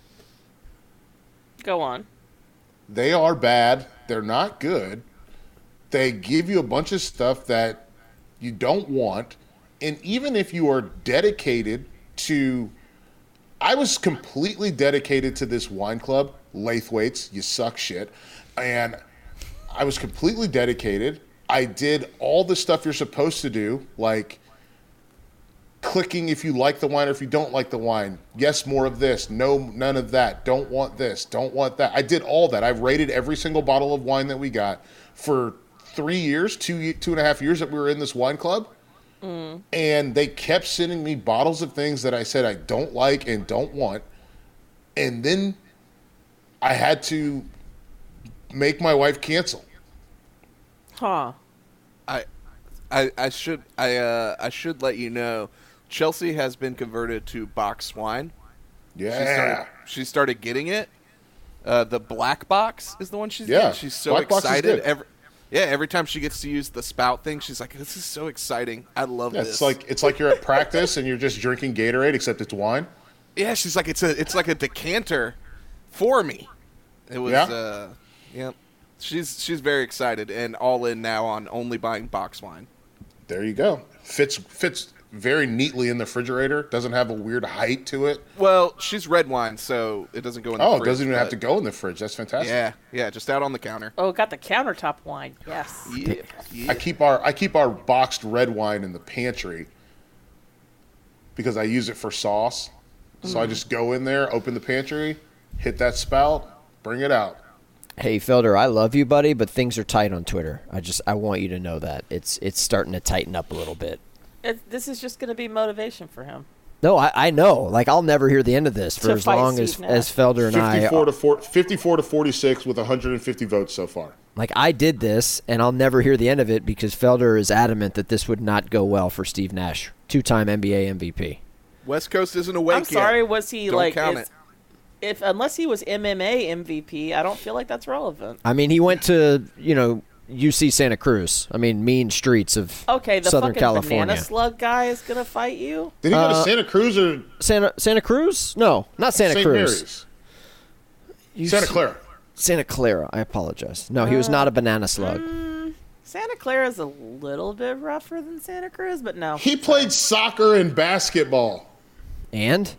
Go on. They are bad. They're not good. They give you a bunch of stuff that you don't want. And even if you are dedicated to, I was completely dedicated to this wine club, Laithwaite's, you suck shit. And I was completely dedicated. I did all the stuff you're supposed to do, like clicking if you like the wine or if you don't like the wine. Yes, more of this. No, none of that. Don't want this. Don't want that. I did all that. I've rated every single bottle of wine that we got for three years, two, two and a half years that we were in this wine club. Mm. And they kept sending me bottles of things that I said I don't like and don't want. And then I had to make my wife cancel. Huh. I, I, I should I uh I should let you know, Chelsea has been converted to box wine. Yeah. She started, she started getting it. Uh, the black box is the one she's Yeah, getting. She's so black box is excited. good. Every yeah, every time she gets to use the spout thing, she's like, "This is so exciting! I love Yeah, this." it's like it's like you're at practice and you're just drinking Gatorade, except it's wine. yeah, she's like, "It's a it's like a decanter for me." It was Yeah. uh, yeah. She's she's very excited and all in now on only buying box wine. There you go. Fits fits very neatly in the refrigerator. Doesn't have a weird height to it. Well, she's red wine, so it doesn't go in the Oh, fridge. it doesn't even have to but- go in the fridge. That's fantastic. Yeah, yeah, just out on the counter. Oh, got the countertop wine. Yes. Yeah, yeah. I keep our I keep our boxed red wine in the pantry because I use it for sauce. So I just go in there, open the pantry, hit that spout, bring it out. Hey Felder, I love you, buddy, but things are tight on Twitter. I just I want you to know that it's it's starting to tighten up a little bit. It, this is just going to be motivation for him. No, I, I know. Like I'll never hear the end of this for To as fight long Steve as Nash. as Felder and I. fifty-four to four, fifty-four to forty-six with one hundred fifty votes so far. Like I did this, and I'll never hear the end of it because Felder is adamant that this would not go well for Steve Nash, two-time N B A M V P. West Coast isn't awake I'm sorry, yet. was he Don't like count is- it. if unless he was M M A M V P, I don't feel like that's relevant. I mean, he went to you know U C Santa Cruz. I mean, mean streets of Okay, the Southern fucking California. banana slug guy is gonna fight you. Did he go Uh, to Santa Cruz or Santa Santa Cruz? No, not Santa Saint Cruz. Mary's? You Santa s- Clara. Santa Clara. I apologize. No, he was not a banana slug. Santa Clara is a little bit rougher than Santa Cruz, but no. He played soccer and basketball. And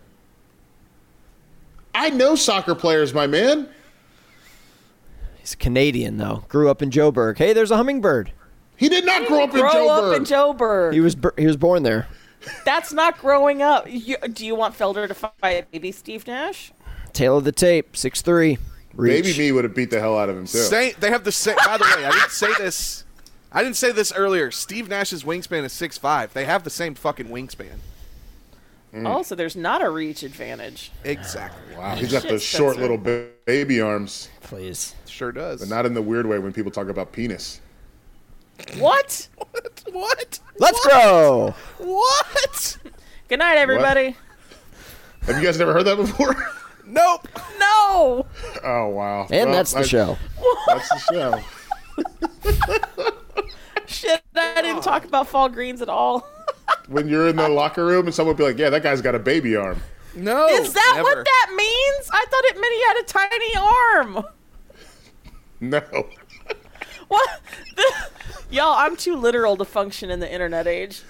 I know soccer players, my man. he's Canadian though. Grew up in Joburg. Hey, there's a hummingbird. He did not grow up in Grow Joburg. up in Joburg. He was bur- he was born there. That's not growing up. You, do you want Felder to fight baby Steve Nash? Tail of the tape, six three. Reach. Baby me would have beat the hell out of him too. Say, they have the same. By the way, I didn't say this. I didn't say this earlier. Steve Nash's wingspan is six five. They have the same fucking wingspan. Oh, so there's not a reach advantage. Exactly. Wow, he's got Shit, those short Spencer. little ba- baby arms, Please. Sure does. but not in the weird way when people talk about penis. What? What? What? Let's grow. What? Good night, everybody. Have you guys never heard that before? Nope. No. Oh wow! And Well, that's the I- show. That's the show. Shit, I didn't talk about fall greens at all. When you're in the locker room and someone will be like, "Yeah, that guy's got a baby arm." No. Is that never. what that means? I thought it meant he had a tiny arm. No. What? Y'all, I'm too literal to function in the internet age.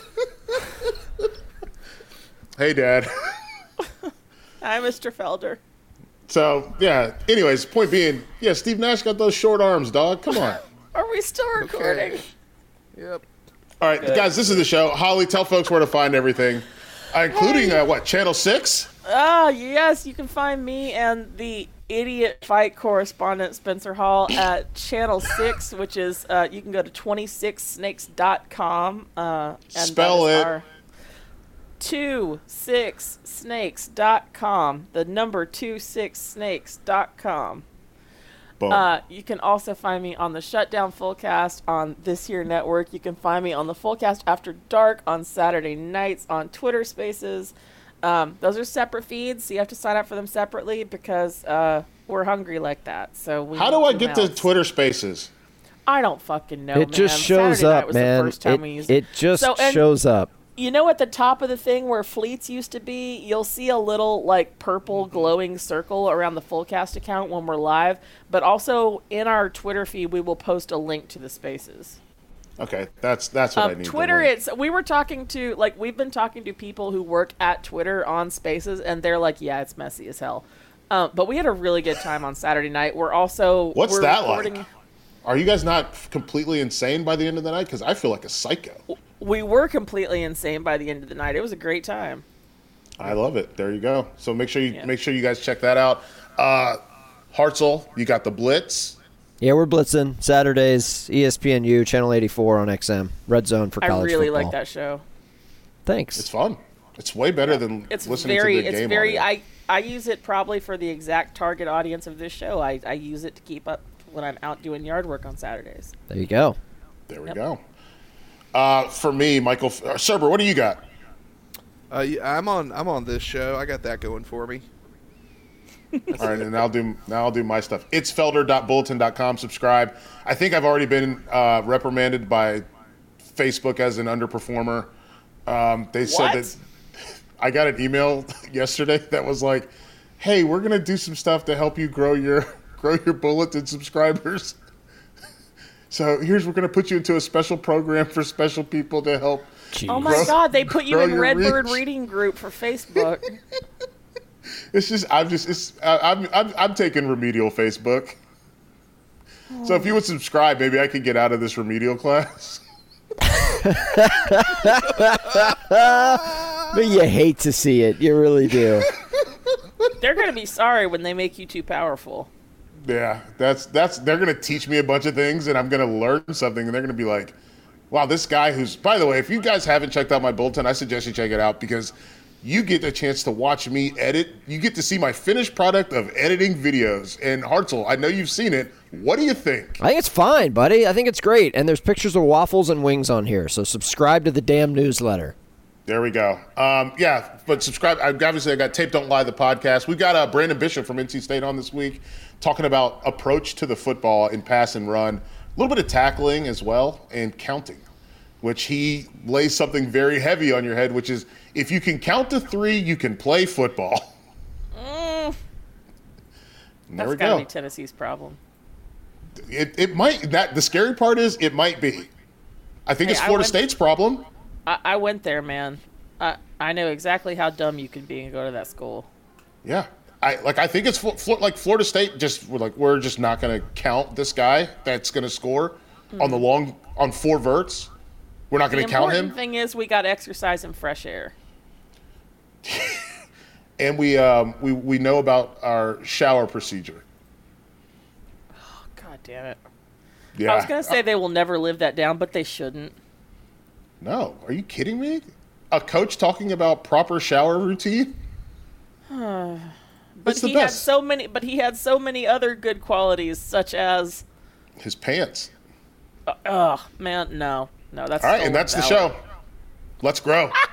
Hey, Dad. Hi, Mister Felder. So yeah. Anyways, point being, yeah, Steve Nash got those short arms, dog. Come on. Are we still recording? Yep. All right, guys, this is the show. Holly, tell folks where to find everything, uh, including uh, what Channel Six. Ah, yes, you can find me and the idiot fight correspondent Spencer Hall at Channel six, which is, uh, you can go to twenty-six snakes dot com. Uh, and Spell that is it. our twenty-six snakes dot com. The number twenty-six snakes dot com. Boom. Uh, you can also find me on the Shutdown Fullcast on This Here Network. You can find me on the Fullcast After Dark on Saturday nights on Twitter Spaces. Um, those are separate feeds, so you have to sign up for them separately because uh, we're hungry like that. So we How do I need get to mouths. Twitter Spaces? I don't fucking know. It just man. shows Saturday night up, was man. The first time It, we used it just So, and- shows up. You know, at the top of the thing where fleets used to be, you'll see a little like purple glowing circle around the Fullcast account when we're live. But also in our Twitter feed, we will post a link to the spaces. Okay, that's that's what I Um, need. Twitter, to it's we were talking to like we've been talking to people who work at Twitter on Spaces, and they're like, yeah, it's messy as hell. Um, but we had a really good time on Saturday night. We're also What's we're that recording, like? Are you guys not completely insane by the end of the night? Because I feel like a psycho. We were completely insane by the end of the night. It was a great time. I love it. There you go. So make sure you Yeah. make sure you guys check that out. Uh, Hartzell, you got the Blitz. Yeah, we're blitzing Saturdays, E S P N U, Channel eighty-four on X M, Red Zone for I college really football. like that show. Thanks. It's fun. It's way better than It's listening very, to the it's game. very. audio. I I use it probably for the exact target audience of this show. I I use it to keep up when I'm out doing yard work on Saturdays. There you go. There we Yep. go. Uh, for me, Michael uh, Serber, what do you got? Uh, yeah, I'm on. I'm on this show. I got that going for me. All right, and I'll do now. I'll do my stuff. It's felder dot bulletin dot com. Subscribe. I think I've already been uh, reprimanded by Facebook as an underperformer. Um, they said What? that I got an email yesterday that was like, "Hey, we're gonna do some stuff to help you grow your grow your bulletin subscribers. So here's we're gonna put you into a special program for special people to help." Oh my Grow- God! They put you grow in your Redbird reach. Reading Group for Facebook. It's just I'm just it's I, I'm I'm I'm taking remedial Facebook. So if you would subscribe, maybe I could get out of this remedial class. But you hate to see it. You really do. They're going to be sorry when they make you too powerful. Yeah, that's that's. They're gonna teach me a bunch of things, and I'm gonna learn something, and they're gonna be like, "Wow, this guy who's." By the way, if you guys haven't checked out my bulletin, I suggest you check it out because you get a chance to watch me edit. You get to see my finished product of editing videos. And Hartzell, I know you've seen it. What do you think? I think it's fine, buddy. I think it's great. And there's pictures of waffles and wings on here, so subscribe to the damn newsletter. There we go. Um, yeah, but subscribe. Obviously, I got Tape Don't Lie, the podcast. We've got uh, Brandon Bishop from N C State on this week talking about approach to the football in pass and run, a little bit of tackling as well, and counting, which he lays something very heavy on your head, which is if you can count to three, you can play football. Mm. There That's we got to go. be Tennessee's problem. It, it might. That the scary part is it might be. I think Hey, it's I Florida went- State's problem. I, I went there, man. I, I know exactly how dumb you can be and go to that school. Yeah. I like. I think it's Fl- Fl- like Florida State. Just we're like we're just not going to count this guy that's going to score on the long on four verts. We're not The going to count important him. thing is we got to exercise in fresh air. And we um we we know about our shower procedure. God damn it. Yeah. I was going to say they will never live that down, but they shouldn't. No, are you kidding me? A coach talking about proper shower routine? But It's the he had best. so many but he had so many other good qualities such as His pants. oh, man, no. No, that's All right, stolen and that's the valor. show. Let's grow.